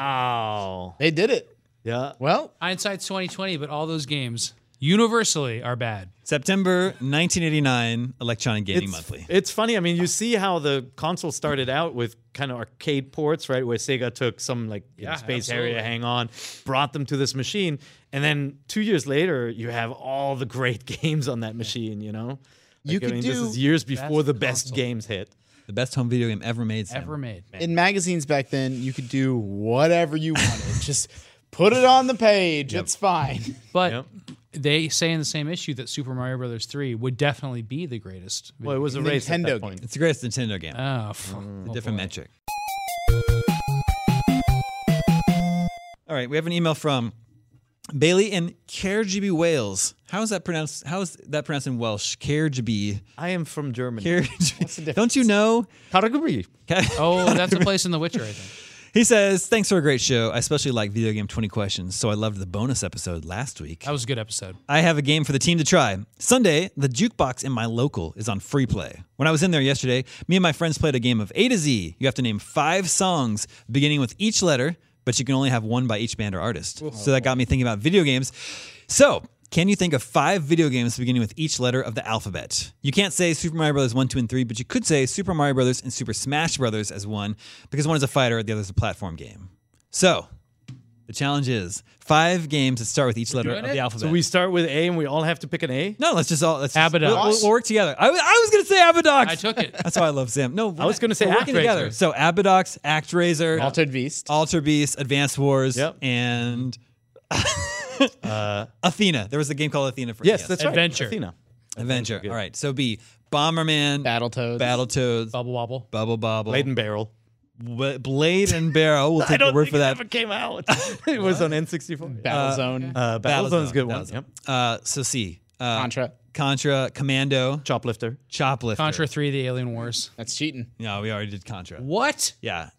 Wow. They did it. Yeah. Well, Hindsight's twenty twenty, but all those games universally are bad. September nineteen eighty-nine, Electronic Gaming It's, Monthly. it's funny. I mean, you see how the console started out with kind of arcade ports, right? Where Sega took some like you know, Yeah, Space absolutely. Harrier, Hang On, brought them to this machine, and then two years later, you have all the great games on that machine. You know, You Like, I could mean, do this is years before the best console. games hit. The best home video game ever made. Sam. Ever made. in magazines back then, you could do whatever you wanted. Just put it on the page. It's fine. But Yep. they say in the same issue that Super Mario Brothers three would definitely be the greatest. Well, it was a race at Nintendo that point. It's the greatest Nintendo game. Oh, f- a oh, different boy. metric. All right, we have an email from Bailey in Cairgby, Wales. How is that pronounced? How is that pronounced in Welsh? Cairgby. I am from Germany. Cairgby. Don't you know? Category. Oh, that's a place in The Witcher, I think. He says, thanks for a great show. I especially like Video Game twenty Questions, so I loved the bonus episode last week. That was a good episode. I have a game for the team to try. Sunday, the jukebox in my local is on free play. When I was in there yesterday, me and my friends played a game of A to Z. You have to name five songs beginning with each letter, but you can only have one by each band or artist. So that got me thinking about video games. So, can you think of five video games beginning with each letter of the alphabet? You can't say Super Mario Brothers one, two, and three, but you could say Super Mario Brothers and Super Smash Brothers as one, because one is a fighter, the other is a platform game. So, the challenge is five games that start with each letter doing of it? the alphabet. So we start with A and we all have to pick an A? no, let's just all let's just, Abadox. we'll, we'll, we'll work together. I, was- I was going to say Abadox. I took it. That's why I love Sam. No, I was gonna say we're working ActRaiser. together. So Abadox, ActRaiser, Altered Beast. Alter Beast, Advanced Wars, Yep. and Athena. There was a game called Athena for Yes, N E S. that's right. Adventure. Athena. Adventure. good. All right. So B, Bomberman, Battletoads. Battletoads, Bubble Wobble. Bubble Bobble, Blade and Barrel. Bla- Blade and Barrel. We'll take the word for that. came out. it was on N sixty-four. Battlezone. Uh, Battlezone's a good one. Battlezone. Yep. Uh, so C, uh, Contra. Contra, Commando, Choplifter. Choplifter. Contra three, The Alien Wars. That's cheating. No, we already did Contra. What? Yeah.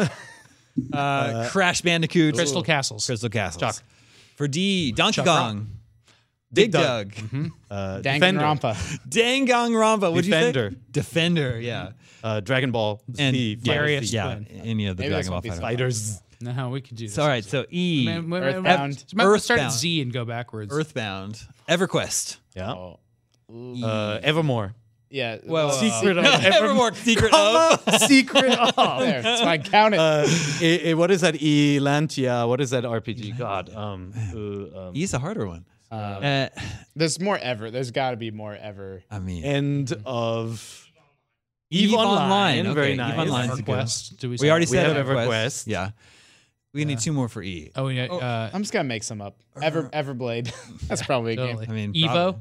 uh, Crash Bandicoot. Crystal Castles. Crystal Castles. Chalk. For D, Donkey Chuck Kong. Dig Dig Dug. Dug. Uh, Danganronpa. Danganronpa. What'd Defender. you say? Defender. Yeah. Uh, Dragon Ball. And Z, Darius. Z. Yeah. Twin. Any of the Maybe this Dragon Ball won't be fighters. Fighters. No, we could do this. So, all right. So E. Man, man, man, Earthbound. man, Let's start at Earthbound. Z and go backwards. Earthbound. EverQuest. Yeah. Oh. Uh, Evermore. Yeah. Well, Secret of Evermore. Secret of. Secret of. there. That's fine. Count it. Uh, eh, eh, what is that? Elantia. What is that R P G? God. Um, uh, um, E's a harder one. Uh, There's more ever. There's got to be more ever. I mean, end of Eve Eve Online. Online. Okay, Very Eve nice. Online. Nice. EverQuest. Do we? we say already that? We said have EverQuest. EverQuest. Yeah. We need two more for E. Oh, yeah. Uh, I'm just gonna make some up. Ever Everblade. That's probably a totally. game. I mean, Evo. prob-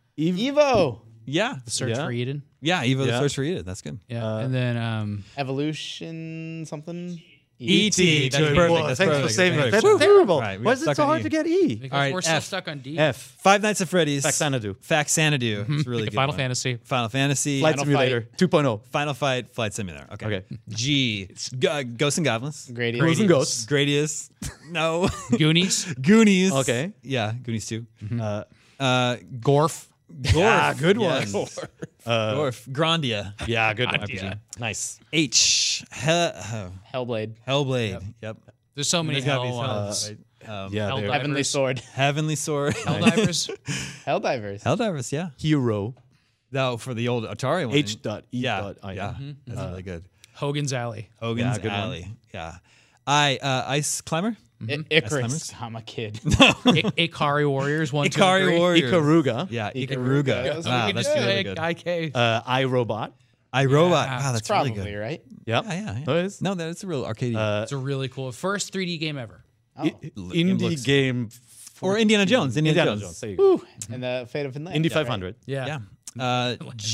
Evo. Yeah. The Search Yeah. for Eden. Yeah. Evo the Yeah. Search for Eden. That's good. Yeah. and then um, Evolution something. E T. That's Good. perfect. Whoa, That's thanks perfect. for saving That's it. That's perfect. terrible. Right, we Why got is it stuck so on hard E. to get E? because All right, we're still F. stuck on D. F. Five Nights at Freddy's. Faxanadu. Faxanadu. It's a really Okay, good Final one. Fantasy. Final Fantasy. Flight Final Simulator two point oh. Final Fight. Flight Simulator. Okay. Okay. G. G- uh, Ghosts and Goblins. Gradius. Ghouls and Ghosts. Gradius. No. Goonies. Goonies. Okay. Yeah. Goonies two. Uh, Uh, Gorf. yeah, good one. yes. Gorf. Grandia. Yeah, good one. R P G. Nice. H. He- uh, Hellblade. Hellblade. Yep. There's so many There's gotta be hell some, ones. right? Um, Yeah, Hell they're- Dive- Heavenly Divers. Sword. Heavenly Sword. Helldivers. Helldivers. Helldivers. Yeah. Hero. No, for the old Atari one. H dot E Yeah. dot I. Yeah. That's really good. Hogan's Alley. Hogan's Yeah, good one. Alley. Yeah. I uh, Ice Climber. I- Icarus. I'm a kid. I- Ikari Warriors. One, two, Ikari three. Warriors. Ikaruga. Yeah, Ikaruga. Ikaruga. Yeah, that's Wow, We could that's just really say good. I K. Uh, iRobot. iRobot. Yeah, Wow, That's that's really probably good. right. Yep. Yeah, yeah, yeah. That is. No, that's a real arcade. Uh, It's a really cool first three D game ever. I- indie looks- game. or Indiana Jones. Indiana, Indiana Jones. Jones. There you go. And the Fate of Finland. Indy Yeah, five right. hundred. Yeah. Yeah. Uh,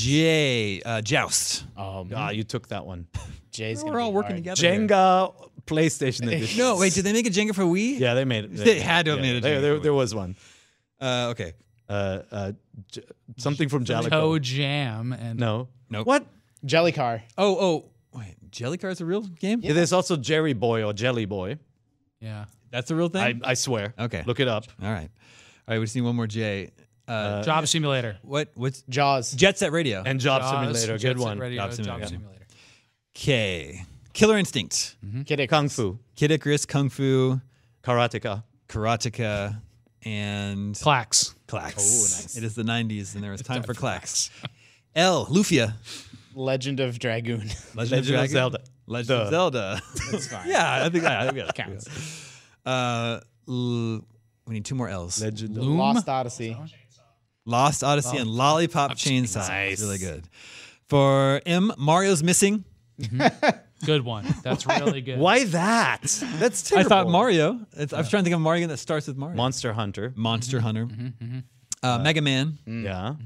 J. Uh, Joust. Um, Ah, you took that one. Jay's We're gonna all be working hard. together. here. Jenga PlayStation Edition. No, wait. Did they make a Jenga for Wii? Yeah, they made it. They had to have made a There, Jenga there, for there Wii. was one. Uh, okay. Uh, uh, J- something from Jalico. Toe Jam and No. Nope. What? Jelly Car. Oh, oh. Wait. Jelly Car is a real game? Yeah, there's also Jerry Boy or Jelly Boy. yeah. That's a real thing? I, I swear. Okay. Look it up. All right. All right. We just need one more J. Uh, Job Simulator. what? What's Jaws. Jet Set Radio? And Job Jaws, Simulator. Jet Good Set one. Radio, Job Job Simulator. Simulator. K. Killer Instinct. Kid Icarus. Kung Fu. Kid Icarus, Kung Fu, Karateka. Karateka, and Clax. Clax. Oh, nice. It is the nineties, and there is time for Clax. L. Lufia. Legend of Dragoon. Legend, Legend of Dragon? Zelda. Legend Duh. of Zelda. That's fine. yeah, I think that I think that Counts. Uh, l- we need two more L's. Legend of Loom. Lost Odyssey. Lost Odyssey and Lollipop Chainsaw. Nice. Really good. For M. Mario's Missing. Good one. That's really good. Why that? That's I terrible. thought Mario. It's, I was trying to think of a Mario game that starts with Mario. Monster Hunter. Monster Hunter. Uh, Mega Man. Yeah.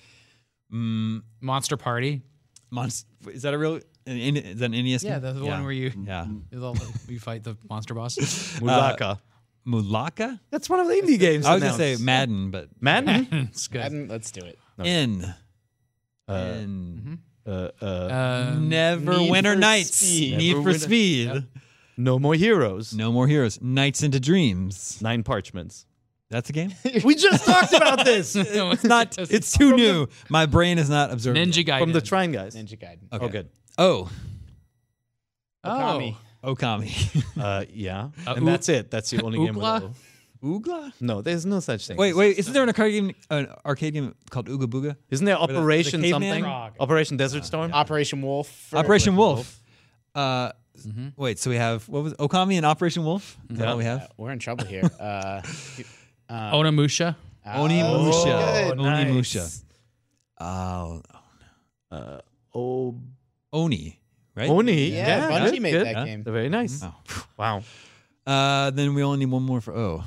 Monster Party. Monst- is that a real? An, in- is that an N E S Yeah, game? the, the one where you Yeah. you fight the monster boss. Mulaka. Mulaka? That's one of the indie games. I was gonna say announced. Madden, but Madden. It's good. Madden, let's do it. N. Uh, N. uh, uh, Um, Never Need Winter for Nights. Speed. Need Never for Winter- Speed. No More Heroes. No More Heroes. Nights into Dreams. Nine Parchments. That's a game? We just talked about this. no, It's not. It's too new. My brain is not observing. Ninja it. Gaiden. From the Trine guys. Ninja Gaiden. Okay. Oh, good. Oh. Oh, Okami. Okami. Uh, yeah, Uh, and Oog- that's it. That's the only game. With Oogla? O. Oogla? No, there's no such thing. Wait, wait. Isn't there an arcade game, an arcade game called Ooga Booga? Isn't there the- the Operation caveman? something? Frog. Operation Desert Storm. Operation Wolf. or- Operation Wolf. Uh, Wait, so we have what was it? Okami and Operation Wolf? Is that Yeah. all we Uh, have? we're in trouble here. Uh, Onamusha. Onimusha. good, Onimusha. nice. Oh, Uh, oh, Oni, right? Oni. Yeah, Yeah, Bungie good, made good. that Yeah, game. Very nice. Oh. Wow. Uh, then we only need one more for O.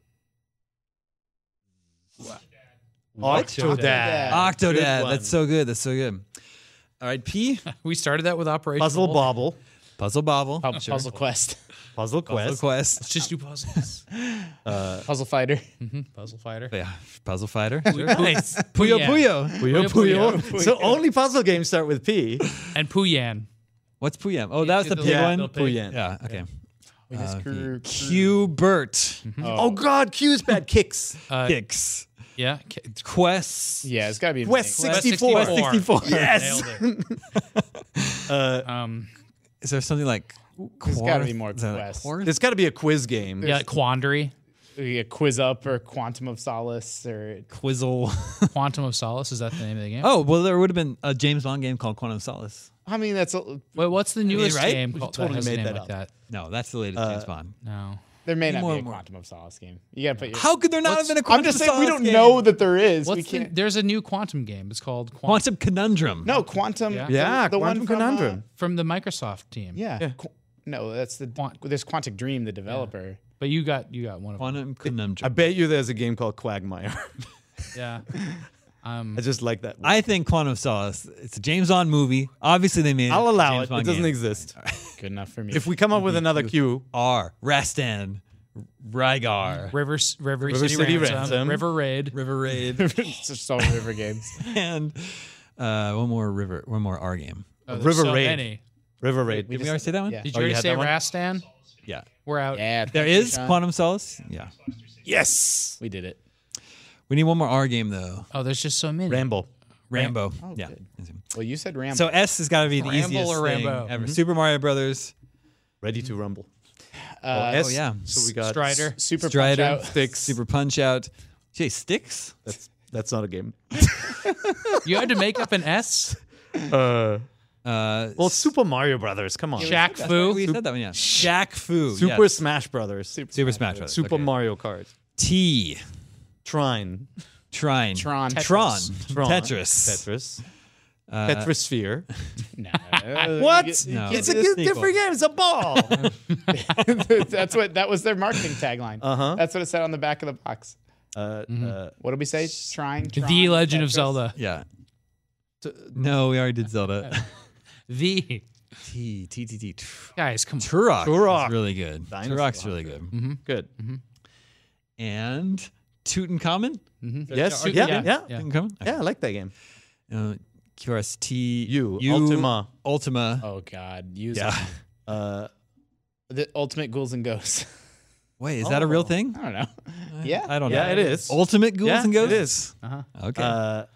Octodad. Octodad. Good That's one. so good. That's so good. All right, P. We started that with Operation Puzzle Wolf. Bobble. Puzzle Bobble. Pu- Puzzle Quest. Puzzle Quest. Puzzle Quest. Let's just do puzzles. Puzzle Fighter. Puzzle Fighter. Yeah, Puzzle Fighter. Nice. Puyo Yeah. Puyo. Puyo Puyo. Puyo. So only puzzle games start with P. And Puyan. What's Puyam? Oh, that was the The pig little- one. little pig. Puyan. Yeah. Okay. We just Uh, grew- Qbert. Oh God, Q's bad kicks. Uh, Kicks. Yeah. K- Quests. Yeah, it's got to be West Quest sixty-four. sixty-four. sixty-four. Yes. Nailed it. Uh, Um, Is there something like? There's got to be Quarth? more Is that a quests. Quarth? There's got to be a quiz game. yeah, Quandary. Yeah, Quiz Up or Quantum of Solace or Quizzle. Quantum of Solace. Is that the name of the game? Oh well, there would have been a James Bond game called Quantum of Solace. I mean that's a, Wait, what's the newest right? game We called totally that has a made name that like up. that? No, that's the latest James Bond. No. there may not More be a and more. Quantum of Solace game. You got to put your How could there not have been a I'm Quantum just of saying we Solace don't game? know that there is. we What's the, can't. there's a new Quantum game. It's called Quantum, Quantum Conundrum. No, Quantum. Yeah. the- Yeah, the, Quantum one from, Conundrum. from the Microsoft team. Uh, yeah. Qu- no, that's the Quant- there's Quantic Dream, the developer. But you got you got one of them. Quantum I Conundrum. bet you there's a game called Quagmire. Yeah. Um, I just like that. I think Quantum of Solace. It's a James Bond movie. Obviously, they made. I'll a allow James it. Bond It doesn't game. exist. Good enough for me. If we come up with another Q, R. Rastan. Rygar. River River, River City, City Ransom, Ransom. River Raid. River Raid. it's just all river games. and uh, one more river. One more R game. Oh, there's River so Raid. many. River Raid. Did we already say that one? Yeah. Did Oh, you you already had say that one? Rastan? Yeah. We're out. Yeah, There thank you, is Sean. Quantum Solace. Yeah. Yes. We did it. We need one more R game though. Oh, there's just so many. Rambo. Rambo. Oh, yeah. good. Well, you said Rambo. So S has got to be the Ramble easiest or thing Rambo? ever. Super Mario Brothers. Ready to rumble. uh, S. Oh yeah. So we got Strider. Super Strider. Punch Out. Sticks. Super Punch Out. Jay Sticks. That's that's not a game. You had to make up an S? Uh, Uh, well, Super Mario Brothers. Come on. Shaq we Fu. said that one. Yeah. Shaq Fu. Super yes. Smash Brothers. Super Smash Brothers. Super okay. Mario Kart. T. Trine. Trine. Tron. Tron. Tron. Tetris. Tetris. Uh, Petrisphere. No. What? No. It's It's a a g- sequel. different game. It's a ball. That's what that was their marketing tagline. Uh-huh. That's what it said on the back of the box. uh, uh, What did we say? Trying. The Legend of Zelda. Yeah. No, we already did Zelda. The. T. T. T. T. Guys, come on. Turok. Turok. is really good. Dinosaur Turok's really good. good. And Tutankhamun. Yes. Yeah, Yeah. yeah, Yeah. yeah. Tutankhamun. Yeah. I like that game. Uh, Q R S T. U. Ultima. Ultima. Oh God. Use Yeah. Uh, the Ultimate Ghouls and Ghosts. Wait, is that a real Oh. thing? I don't know. Yeah. I don't yeah, know. it is. Ultimate Ghouls Yeah, and Ghosts? it is. Uh-huh. Okay. Uh,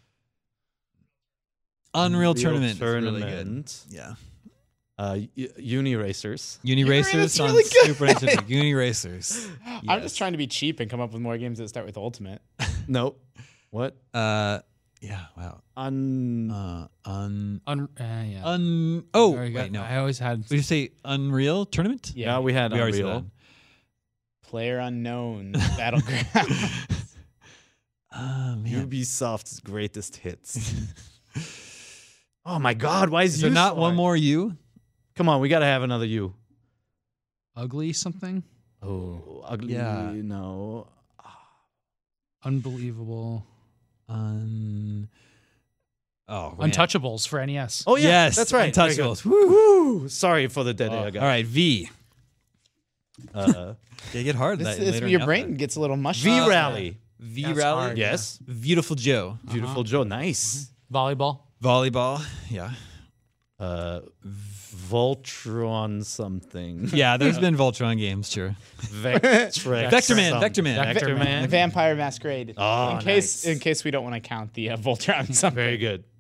Unreal Unreal Tournament. is really good. Tournament. Yeah. Uh, U- Uni Racers. Uni Racers Tournament's on really good. Super Nintendo. Uni Racers. I'm just trying to be cheap and come up with more games that start with Ultimate. Nope. What? Uh, yeah. Wow. Un. Uh, un. Un, uh, yeah. Un. Oh, Sorry, got- wait, no. I always had. Did you say Unreal Tournament? yeah, we had We already said Unreal. that. Player Unknown Battleground. Oh man. Ubisoft's greatest hits. Oh my God! Why is Is there you not so one hard? more U? Come on, we gotta have another U. Ugly something? Oh, ugly. Yeah. No. Unbelievable. Un. Oh, man. Untouchables for N E S. Oh yeah, Yes, that's right. Very good. Untouchables. Woo. Woo! Sorry for the dead air, All guy. right, V. Uh, They get hard. this that is later in your the brain alphabet. gets a little mushy. V Uh, Rally. V That's Rally. hard. Yes. Beautiful Joe. Beautiful Joe. Nice. Volleyball. Volleyball. Yeah. Uh, Voltron something. Yeah, there's been Voltron games, sure. Vectrex. Vector Man, some- Vector Man. Vector Man. Vampire Masquerade. Oh, in case nice. in case we don't want to count the uh, Voltron something. Very good.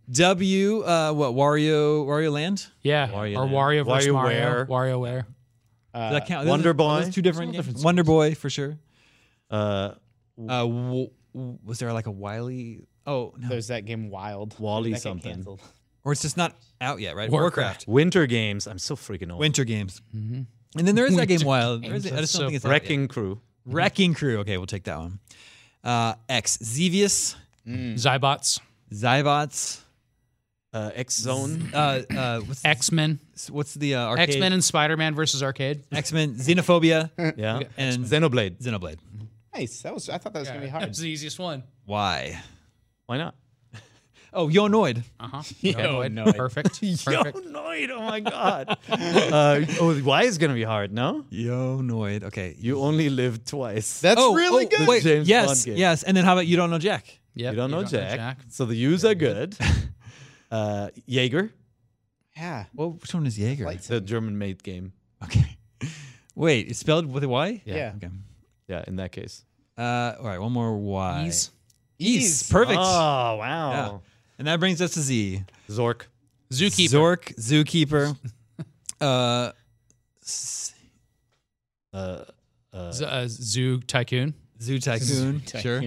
W, uh, what, Wario, Wario Land? Yeah, Wario or Land. Wario versus WarioWare. Mario. WarioWare. Does that count? Wonder Those are- Boy. those two different There's no games. difference. Wonder Boy for sure. Uh, Uh, w- w- was there like a Wily? Oh no, There's that game Wild. Wall-E That got something. canceled. or it's just not out yet, right? Warcraft. Winter games. I'm so freaking old. Winter games. And then there is that game Wild. There is, I just don't So think it's out yet. Wrecking Crew. Wrecking Crew. Okay, we'll take that one. Uh, X Xevious, Zybots, Zybots, Uh, X Zone. uh, uh, what's X Men, what's the uh, arcade? X Men and Spider Man versus Arcade. X Men, Xenophobia, Yeah. and Xenoblade. Xenoblade. Nice. That was. I thought that was gonna be hard. That's the easiest one. Why? Why not? Oh, Yonoid. Uh huh. Yo, no. Perfect. Perfect. Yonoid. Oh my god. uh, oh, why is gonna be hard? No. Yonoid. Okay. You only live twice. That's oh, really oh, good. Wait, James yes, Bond game. yes. And then how about you don't know Jack? Yep, you don't know Jack. Jack. So the U's are good. uh, Jaeger, Yeah. Well, which one is Jaeger? Flights. the German-made game. Okay. Wait, it's spelled with a Y? Yeah. Okay. Yeah, in that case. Uh, all right, one more Y. Ease. Ease. Perfect. Oh wow. Yeah. And that brings us to Z. Zork. Zookeeper. Zork, Zookeeper. uh, s- Uh, uh, Z- uh, Zoo Tycoon. Zoo Tycoon. Sure.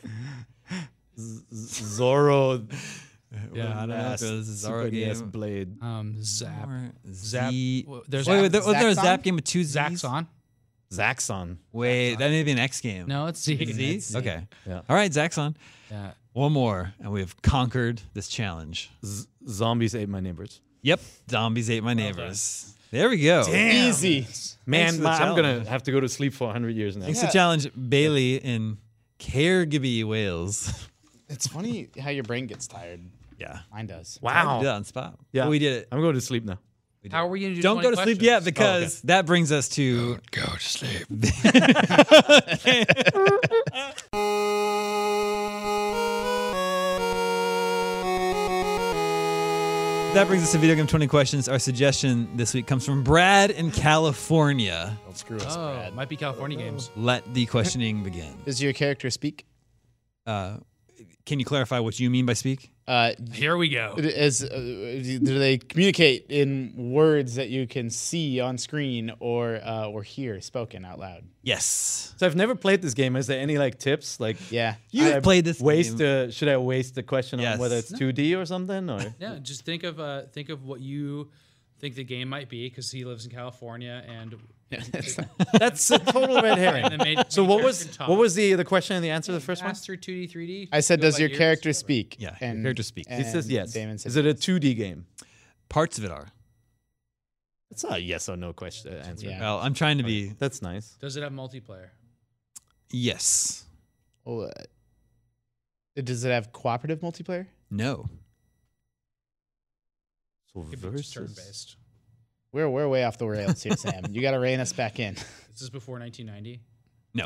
Zorro. Yeah, I don't know if Ass- it was a Super Zorro N E S game. Blade. Um, Zap. Or Zap. Z- w- There's Wait, wait, Zap- there, was there a Zaxxon? Zap game with two Z's? Zaxxon. Zaxxon. Wait, that may be an X game. No, it's Z. Z? Okay. Yeah. All right, Zaxxon. Yeah. One more, and we have conquered this challenge. Z- zombies ate my neighbors. Yep. Zombies ate my neighbors. There we go. Easy. Man, for the my- I'm gonna challenge. have to go to sleep for one hundred years now. Thanks to challenge Bailey in Cairgibby, Wales. It's funny how your brain gets tired. Yeah. Mine does. We Wow. did that on spot. Yeah, But we did it. I'm going to sleep now. How are we going to do Don't go to twenty sleep yet questions? because that brings us to Go to sleep. that brings us to video game twenty questions. Our suggestion this week comes from Brad in California. Don't screw us, Oh, Brad. might be California games. Let the questioning begin. Does your character speak? Uh, can you clarify what you mean by speak? Uh, Here we go. is uh, do they communicate in words that you can see on screen or uh, or hear spoken out loud? Yes. So I've never played this game. Is there any like tips? Like Yeah. You've I played this Waste game. the should I waste the question Yes. on whether it's two D or something or Yeah, just think of uh, think of what you think the game might be because he lives in California and that's a total red herring. and then made, So made what character was talk. what was the the question and the answer to the first one? Pass through two D, three D? I said, Go does by your ears, character whatever. speak? Yeah, your character speaks. He says and yes. Damon said Is it a two D game? Parts of it are. It's not a yes or no question uh, answer. Yeah. Well, I'm trying to be. That's nice. Does it have multiplayer? Yes. Oh, uh, does it have cooperative multiplayer? No. So If it's versus. turn based. We're we're way off the rails here, Sam. You got to rein us back in. This is before nineteen ninety. No.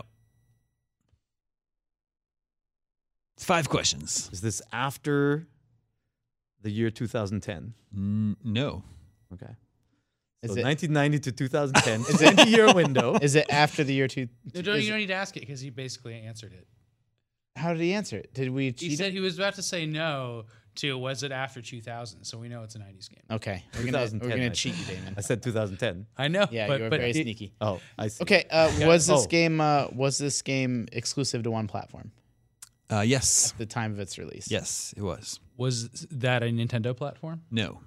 It's five questions. Is this after the year two thousand ten? N- no. Okay. Is So it- nineteen ninety to two thousand ten. Is it a year window? Is it after the year two? No, don't, is you it- don't need to ask it because he basically answered it. How did he answer it? Did we He cheat? said he was about to say no to was it after two thousand, so we know it's a nineties game. Okay, we're gonna twenty ten, we're gonna I cheat you, think. Damon. I said two thousand ten. I know, Yeah, but, you were but very he- sneaky. Oh, I see. Okay, uh, was this Oh. game uh, was this game exclusive to one platform Uh, yes. at the time of its release? Yes, it was. was that a Nintendo platform? No.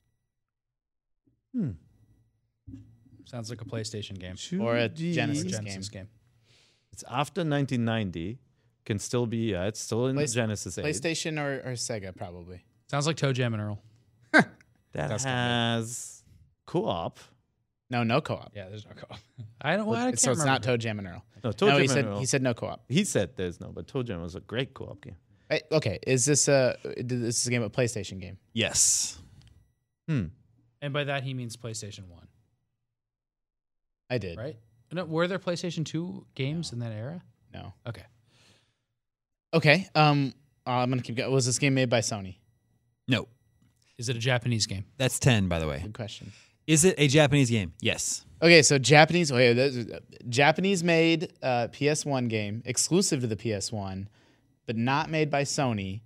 Hmm. Sounds like a PlayStation game. Or a two D. Genesis. Genesis game. It's after nineteen ninety. Can still be. Yeah, it's still in Play- the Genesis age. PlayStation or, or Sega probably. Sounds like Toe Jam and Earl. That That's not has co-op. No, no co-op. Yeah, there's no co-op. I don't. Well, I can't so it's remember. not Toe Jam and Earl. No, Toe no, Jam he and said Earl. he said no co-op. He said there's no, but Toe Jam was a great co-op game. Hey, okay, is this a this is a game a PlayStation game? Yes. Hmm. And by that he means PlayStation One, I did. right? No, were there PlayStation Two games in that era? No. Okay. Okay. Um, uh, I'm gonna keep going. Was this game made by Sony? No. Is it a Japanese game? That's ten, by the way. Good question. Is it a Japanese game? Yes. Okay, so Japanese, okay, Japanese made uh, P S one game exclusive to the P S one, but not made by Sony.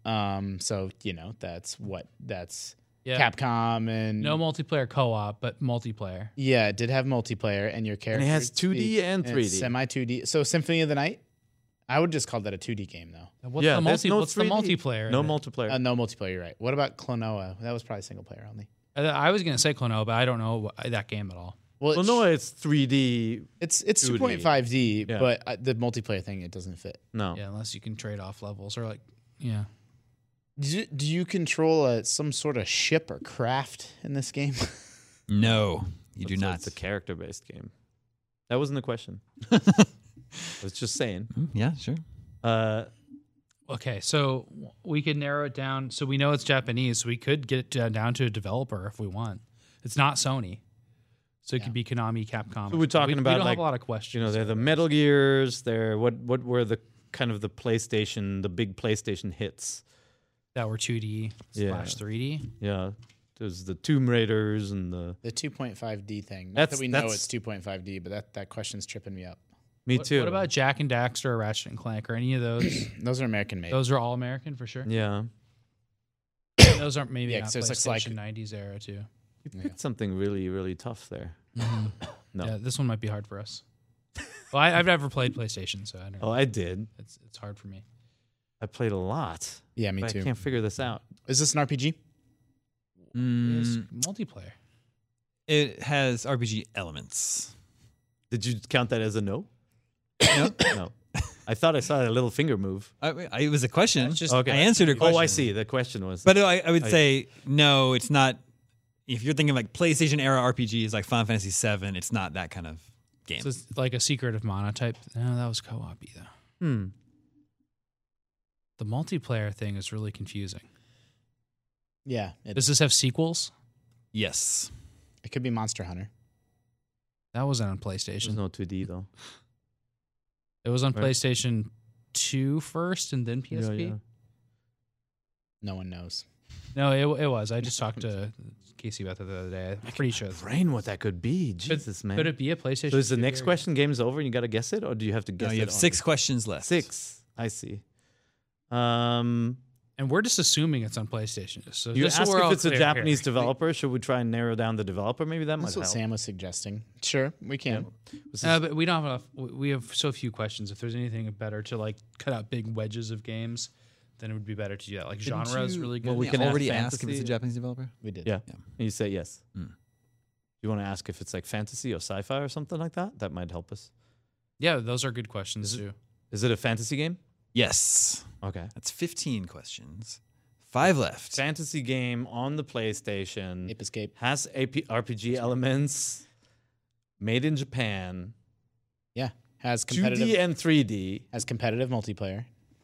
Um, so you know that's what that's Yeah. Capcom and No multiplayer co-op, but multiplayer. yeah, it did have multiplayer, and your character has two D and three D. semi two D. So Symphony of the Night, I would just call that a two D game though. What's yeah, the there's multi? no what's the three D. multiplayer? No in it? multiplayer. Uh, no multiplayer. You're right. What about Klonoa? That was probably single player only. I I was gonna say Klonoa, but I don't know wh- that game at all. Well, well, it's, no, it's three D. it's it's two D. two point five D, Yeah. but uh, the multiplayer thing it doesn't fit. No. Yeah, unless you can trade off levels or like, yeah. Do you, do you control a, some sort of ship or craft in this game? No, you do So not. It's a character-based game. That wasn't the question. I was just saying. Mm, yeah, sure. Uh, Okay, so w- we could narrow it down. So we know it's Japanese, so we could get it uh, down to a developer if we want. It's not Sony, so it could be Konami, Capcom. So we're talking we, about, we don't like, have a lot of questions. you know, they're the Metal Gears. They're what? What were the kind of the PlayStation, the big PlayStation hits? that were two D Yeah. slash three D. Yeah, there's the Tomb Raiders and the. The two point five D thing. Not That's- that we know that's- it's two point five D, but that, that question's tripping me up. Me What, too. what about Jack and Daxter or Ratchet and Clank or any of those? Those are American made. Those are all American for sure. Yeah, Those aren't maybe Yeah, not 'cause there's, PlayStation like- nineties era too. you picked something really, really tough there. No. Yeah, this one might be hard for us. Well, I, I've never played PlayStation, so I don't know. Oh, I did. It's it's hard for me. I played a lot. yeah, me but too. I can't figure this out. Is this an R P G? Mm. It's multiplayer. It has R P G elements. Did you count that as a no? No, No. I thought I saw a little finger move. I, I, it was a question. That's just- I answered a question. Oh, I see. The question was. But I, I would I- say no. It's not. If you're thinking like PlayStation era R P Gs like Final Fantasy seven, it's not that kind of game. So it's like a Secret of Mana type. No, that was co-op though. hmm. The multiplayer thing is really confusing. Yeah, it, Does this have sequels? Yes. it could be Monster Hunter. That wasn't on There's PlayStation. no two D though. It was on Right. PlayStation two first and then P S P. Yeah, yeah. No one knows. No, it, it was. I just talked to Casey about that the other day. I'm pretty sure. Brain, what that could be. Could- Jesus, man. Could it be a PlayStation? so is the two next or- question game's over and you got to guess it, or do you have to guess No, it? you have on- six questions left. Six. I see. Um, And we're just assuming it's on PlayStation. So you just so ask we're if all it's a clear Japanese here. developer. Should we try and narrow down the developer? Maybe that might That's what help. Sam was suggesting. Sure, we can. Was Uh, this- but we don't have enough. we- We have so few questions. If there's anything better to like cut out big wedges of games, then it would be better to do that. Like Didn't genre is you- really good. well, we We can can ask already ask if it's fantasy. a Japanese developer. We did. yeah. And you say yes. Mm. You want to ask if it's like fantasy or sci-fi or something like that? That might help us. Yeah, those are good questions Is it- too. Is it a fantasy game? Yes. Okay. That's fifteen questions. Five left. Fantasy game on the PlayStation. Ape Escape. Has A P R P G elements. Made in Japan. Yeah, has two competitive D and three D. has competitive multiplayer.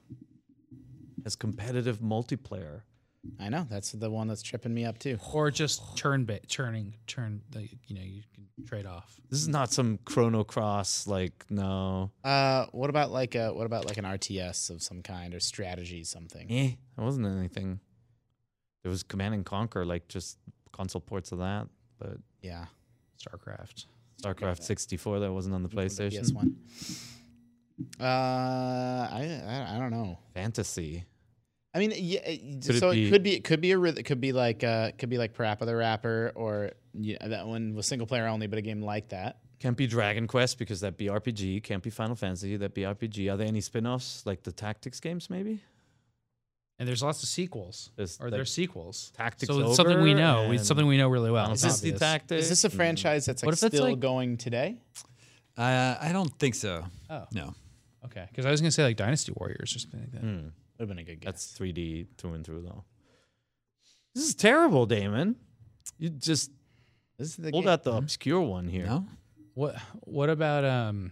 Has competitive multiplayer. I know that's the one that's tripping me up too. Or just turn ba- turning turn. The, you know, you can trade off. This is not some Chrono Cross. Like no. Uh, what about like a what about like an R T S of some kind or strategy something? Eh. There wasn't anything. There was Command and Conquer, like just console ports of that. But Yeah, StarCraft. StarCraft sixty-four that wasn't on the P S PlayStation. one. Uh, I, I I don't know. Fantasy. I mean, yeah. it- Could it so it, be- could be it could be a ryth- it could be like uh could be like Parappa the Rapper or yeah, that one was single player only, but a game like that. Can't be Dragon Quest because that'd be R P G. Can't be Final Fantasy. That'd be R P G. Are there any spin-offs like the tactics games? Maybe And there's lots of sequels. There's, Or like, there's sequels. Tactics so it's something we Over know. We, and something we know really well. Final It's Fantasy obvious. Tactics. Is this a franchise that's like What if it's still like- going today? Uh, I don't think so. Oh, No. okay. Because I was gonna say like Dynasty Warriors or something like that. Hmm. Would have been a good guess. That's three D through and through, though. This is terrible, Damon. You just This is the pulled game. out the obscure one here. No. What What about um?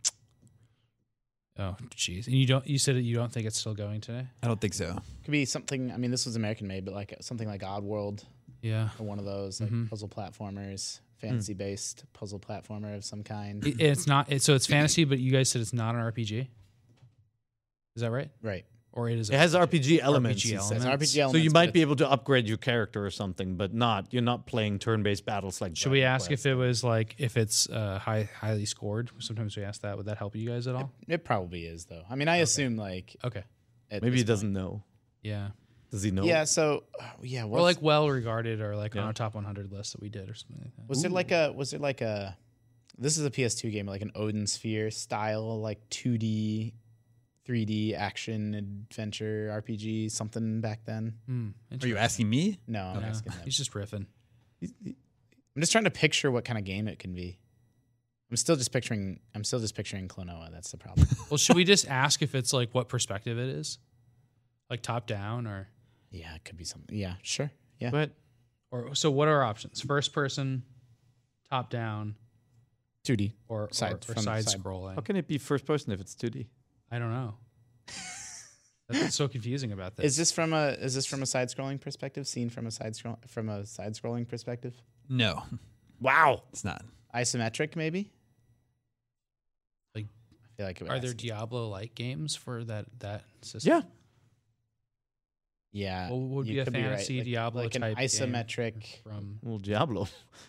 Oh, jeez. And you don't. You said that you don't think it's still going today. I don't think so. Could be something. I mean, this was American made, but like something like Oddworld Yeah. or one of those like Mhm. puzzle platformers, fantasy based puzzle platformer of some kind. It, it's not. It, so it's fantasy, but you guys said it's not an R P G. Is that right? Right. Or it is? It has R P G elements. R P G he elements. says. R P G So elements. you but might it's- be able to upgrade your character or something, but not. You're not playing turn-based battles like. Should we Dragon ask Quest. if it was like if it's uh, high highly scored? Sometimes we ask that. Would that help you guys at all? It probably is though. I mean, I assume like Okay. at Maybe this he doesn't know. Yeah. Does he know? Yeah. So uh, yeah. Or What's, like well regarded, or like Yeah. on a top one hundred list that we did, or something like that. was there like a was there like a this is a P S two game, like an Odin Sphere style, like two D, three D action adventure R P G something back then? Hmm, Are you interesting. asking me? No, I'm Yeah, asking them. he's just riffing. I'm just trying to picture what kind of game it can be. I'm still just picturing. I'm still just picturing Klonoa. That's the problem. Well, should we just ask if it's like what perspective it is, like top down, or Yeah, it could be something. Yeah, sure. Yeah. But or so? What are our options? First person, top down, two D. or Side- or, or from side side. scrolling? how can it be first person if it's two D? I don't know. That's what's so confusing about this. Is this from a is this from a side scrolling perspective? Seen from a side scroll from a side scrolling perspective? No, Wow. it's not. Isometric maybe? Like, I feel like it would are have there to- Diablo-like games for that that system? Yeah. Yeah. What would you be a could right. fantasy Like- Diablo like an type game isometric. from? Well, Diablo.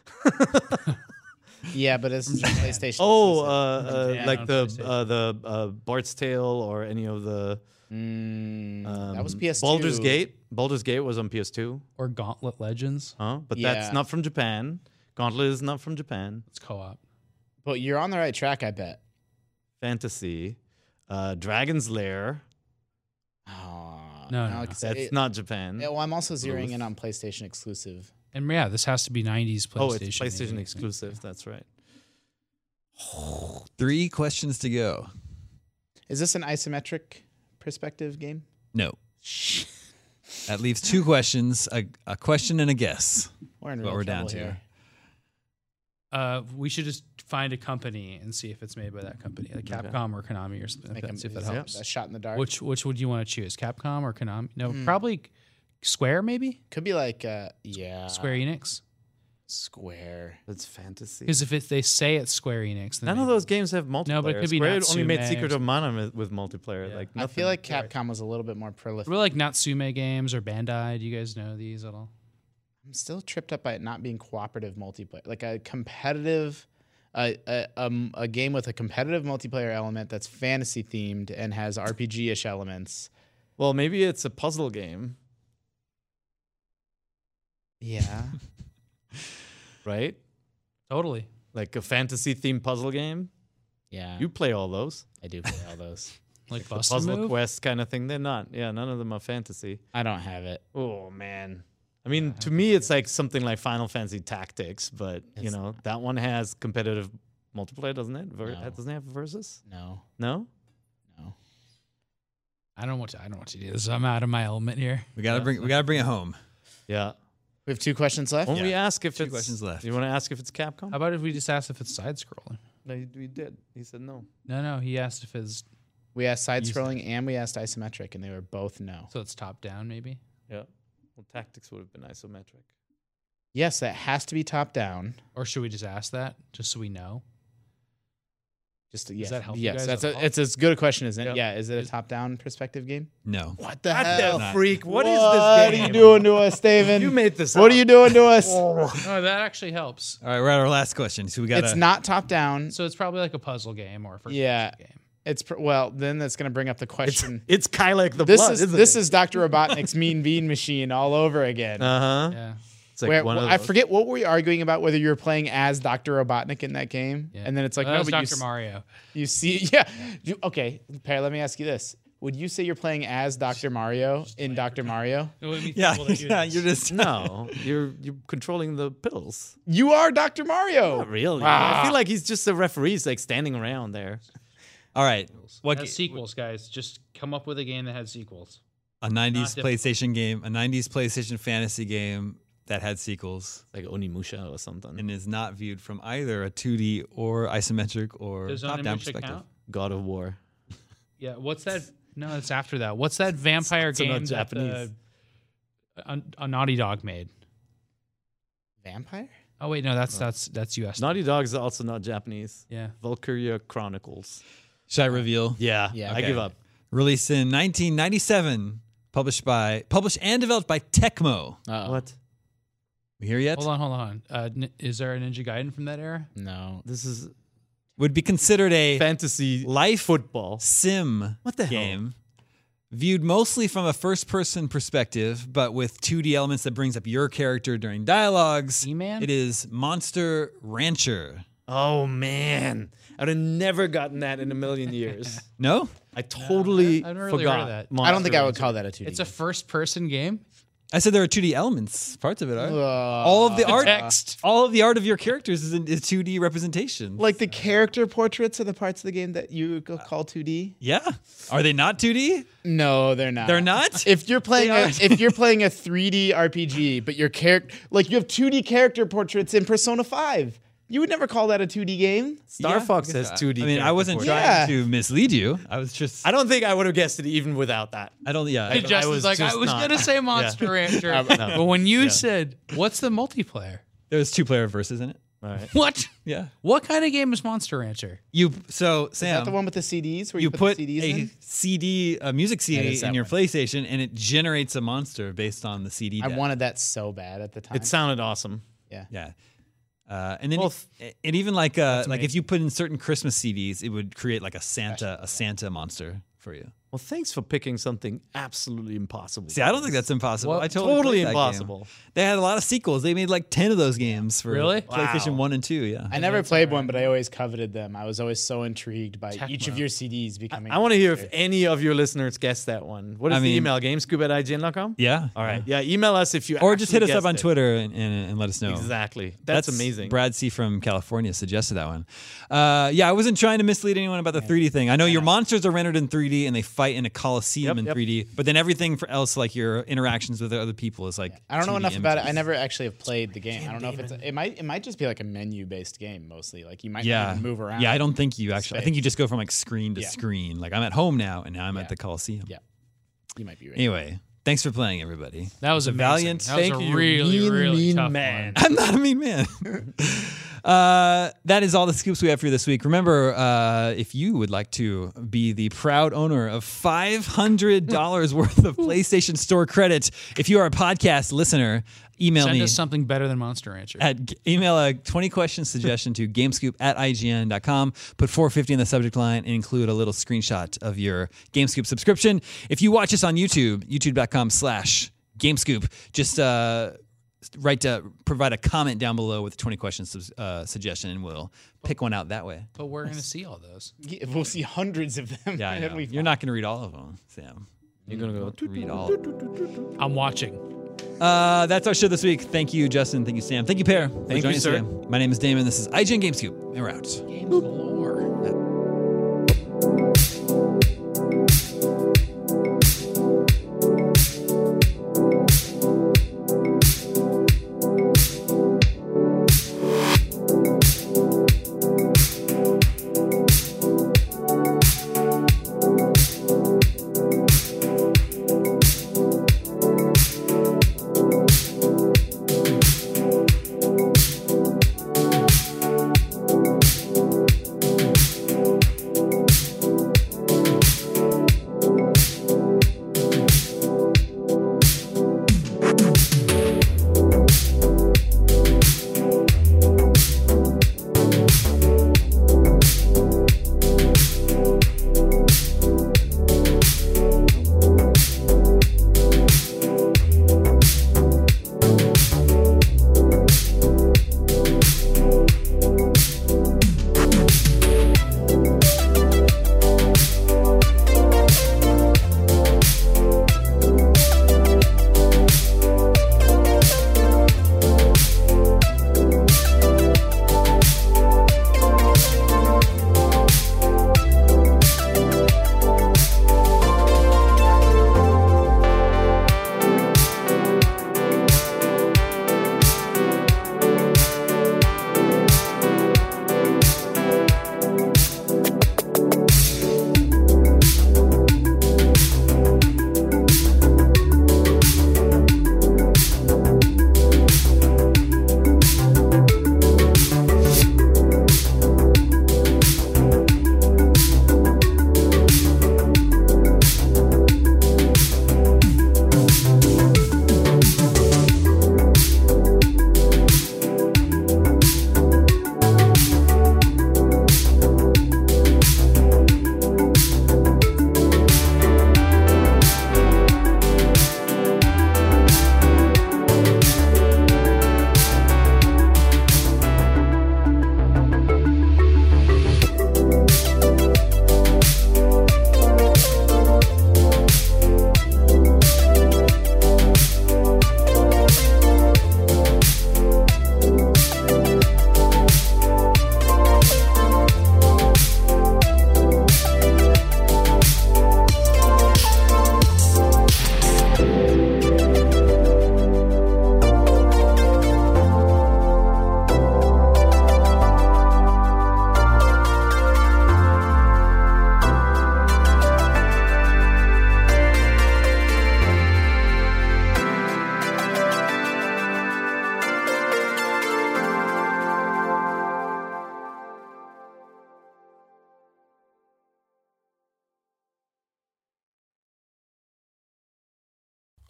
Yeah, but it's PlayStation. Oh, exclusive. uh, uh, Yeah, like on the PlayStation. uh, the uh, Bart's Tale or any of the Mm, um, that was P S two. Baldur's Gate. Baldur's Gate was on P S two, Or Gauntlet Legends? huh? But Yeah. that's not from Japan. Gauntlet is not from Japan. It's co-op. But you're on the right track, I bet. Fantasy, uh, Dragon's Lair. Oh, No, no, no. it's- That's it- not Japan. yeah, well, I'm also zeroing Oof. in on PlayStation exclusive. And yeah, this has to be nineties PlayStation. Oh, it's PlayStation maybe. exclusive. That's right. Three questions to go. Is this an isometric perspective game? No. That leaves two questions: a, a question and a guess. We're in What real we're down trouble to. here. Uh, we should just find a company and see if it's made by that company, like Capcom or Konami or something like Make that. a, See if that is it helps. a shot in the dark. Which which would you want to choose, Capcom or Konami? No, Hmm. probably Square, maybe Could be like, uh, yeah, Square Enix. Square. It's fantasy. Because if it, they say it's Square Enix, then None of maybe- those games have multiplayer. No, but it could be Square Natsume only made or Secret of something. Mana with- with multiplayer. Yeah. Like I nothing. feel like Capcom was a little bit more prolific. We're like Natsume games or Bandai. Do you guys know these at all? I'm still tripped up by it not being cooperative multiplayer, like a competitive, uh, a, um, a game with a competitive multiplayer element that's fantasy themed and has R P G-ish elements. Well, maybe it's a puzzle game, Yeah, right? Totally. Like a fantasy themed puzzle game. yeah, You play all those. I do play all those. Like The Bust a puzzle Move? quest kind of thing. They're not. Yeah, none of them are fantasy. I don't have it. Oh man. I mean, to me, it's like something like Final Fantasy Tactics, but you It's know that one has competitive multiplayer, doesn't it? Ver- No. Doesn't it have a versus? No, No. no. I don't want to. I don't want to do this. I'm out of my element here. We gotta bring. We gotta bring it home. Yeah. We have two questions left. Won't we Yeah. ask if Two it's questions left. You want to ask if it's Capcom? How about if we just ask if it's side scrolling? No, he- we did. He said no. No, no. He asked if it's We asked side-scrolling and we asked isometric, and they were both no. so it's top down, maybe. Yeah. Well, Tactics would have been isometric. Yes, that has to be top-down. Or should we just ask that just so we know? Just to, yes, that help you yes, guys that's at a, all? it's as good a question, isn't it? Yep. Yeah, is it a top-down perspective game? No. What the What hell? the freak? What is What this are game? you doing to us, David? You made this What up. are you doing to us? Oh, that actually helps. All right, we're at our last question. So we got. It's not top-down. So it's probably like a puzzle game or a first Yeah. person game. It's pr- well, then that's going to bring up the It's question. it's Kylek the this Blood. is isn't this it? is Doctor Robotnik's Mean Bean Machine all over again. Uh huh. Yeah. It's like Where one of I those. forget what were you arguing about, whether you were playing as Doctor Robotnik in that game, Yeah. and then it's like Well, no, that was but you Doctor s- Mario. You see, yeah. You, okay, Perry, let me ask you this. Would you say you're playing as Doctor Mario in Doctor Mario? Yeah, yeah. You're just. No, you're you're controlling the pills. You are Doctor Mario. Not really. Ah. I feel like he's just a referee. He's like standing around there. All right. What Has ga- sequels, guys. Just come up with a game that had sequels. a nineties Not difficult. PlayStation game, a nineties PlayStation fantasy game that had sequels Like Onimusha or something. and is not viewed from either a two D or isometric or Does top-down Onimusha perspective. count? God of War. Yeah. What's that? No, it's after that. What's that vampire It's not game that Japanese. the, a, a Naughty Dog made? Vampire? Oh wait, no, that's that's that's U S. Naughty Dog is also not Japanese. Yeah. Valkyria Chronicles. Should I reveal? Yeah, Yeah, I okay. give up. Released in nineteen ninety-seven, published by published and developed by Tecmo. Uh-oh. What? We here yet? Hold on, hold on. Uh, n- is there a Ninja Gaiden from that era? No. This is Would be considered a fantasy life football. sim What the hell? game. Viewed mostly from a first-person perspective, but with two D elements that brings up your character during dialogues, E-Man? it is Monster Rancher. Oh man, I'd have never gotten that in a million years. No? I totally I've never really forgot. heard of that. I don't think I would Monster call that a two D. It's a first-person game. I said there are two D elements. Parts of it are. Uh, all of the, art, text. all of the art of your characters is, in, is two D representation. like the character portraits are the parts of the game that you would call two D. yeah, are they not two D? No, they're not. They're not? If you're playing They a, are. if you're playing a three D R P G, but your character like you have two D character portraits in Persona five, you would never call that a two D game. Star Yeah, Fox I guess has so. two D. I mean, I character wasn't portraits. trying Yeah. to mislead you. I was just. I don't think I would have guessed it even without that. I don't. Yeah. I, And Justin's was like, I just was not- gonna say Monster Rancher, no. but when you said, "What's the multiplayer?" there's two player verses in it. All right. What? Yeah. What kind of game is Monster Rancher? You so Is Sam. that the one with the C Ds where you, you put the C Ds a in? C D, a music C That D is that in your one. PlayStation, and it generates a monster based on the C D. I deck. wanted that so bad at the time. It sounded awesome. yeah. Yeah. Uh, and then, Well, it, and even like uh, like if you put in certain Christmas C Ds, it would create like a Santa, a Santa monster for you. Well, thanks for picking something absolutely impossible. See, I don't think that's impossible. Well, I totally, totally played that impossible. game. They had a lot of sequels. They made like ten of those games for Really? PlayStation Wow. One and Two. Yeah. I never played one, but I always coveted them. I was always so intrigued by each of Tecmo. your C Ds becoming. I want to hear if any of your listeners guessed that one. What is I the mean- email? Gamescoop at I G N dot com? yeah. All right. Yeah, email us if you Or just hit us actually up on guessed it. Twitter and, and, and let us know. Exactly. That's, amazing. Brad C from California suggested that one. Uh, yeah, I wasn't trying to mislead anyone about the three D thing. I know your monsters are rendered in three D and they fight in a coliseum Yep, in yep. three D, but then everything for else, like your interactions with other people, is like I don't know two D enough about it. I images. never actually have played the game. I don't know if it's. A, it might. It might just be like a menu-based game mostly. Like you might not Yeah, even move around. yeah. I don't think you actually. I think you just go from like screen to Yeah. screen. Like I'm at home now, and now I'm Yeah. at the Coliseum. Yeah. You might be right. Anyway, thanks for playing, everybody. That was a amazing. valiant. That was Thank a you, really, mean, really mean tough man. one. I'm not a mean man. uh, that is all the scoops we have for you this week. Remember, uh, if you would like to be the proud owner of five hundred dollars worth of PlayStation Store credit, if you are a podcast listener, email Send me. us something better than Monster Rancher. At g- email a twenty question suggestion to gamescoop at I G N dot com. Put four fifty in the subject line and include a little screenshot of your GameScoop subscription. If you watch us on YouTube, youtube dot com slash GameScoop, just uh, write uh, provide a comment down below with a twenty questions uh, suggestion, and we'll pick one out that way. But we're gonna see all those. Yeah, we'll see hundreds of them. Yeah, I It'll know. be You're fun. not going to read all of them, Sam. You're going to go. Don't read all. of them. I'm watching. Uh, that's our show this week. Thank you, Justin. Thank you, Sam. Thank you, Pear. for Thank you, joining us sir. today. My name is Damon. This is I G N GameScoop, and we're out. Games galore.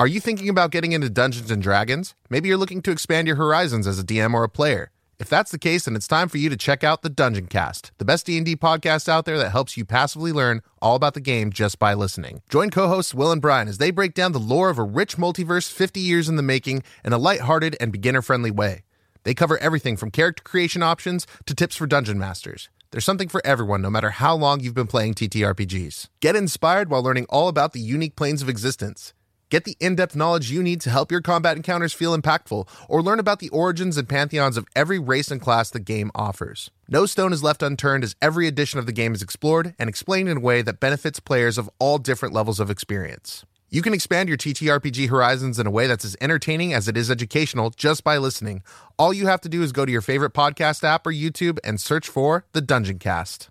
Are you thinking about getting into Dungeons and Dragons? Maybe you're looking to expand your horizons as a D M or a player. If that's the case, then it's time for you to check out the Dungeon Cast, the best D and D podcast out there that helps you passively learn all about the game just by listening. Join co-hosts Will and Brian as they break down the lore of a rich multiverse fifty years in the making in a lighthearted and beginner-friendly way. They cover everything from character creation options to tips for dungeon masters. There's something for everyone, no matter how long you've been playing T T R P Gs. Get inspired while learning all about the unique planes of existence. Get the in-depth knowledge you need to help your combat encounters feel impactful, or learn about the origins and pantheons of every race and class the game offers. No stone is left unturned as every edition of the game is explored and explained in a way that benefits players of all different levels of experience. You can expand your T T R P G horizons in a way that's as entertaining as it is educational just by listening. All you have to do is go to your favorite podcast app or YouTube and search for The Dungeon Cast.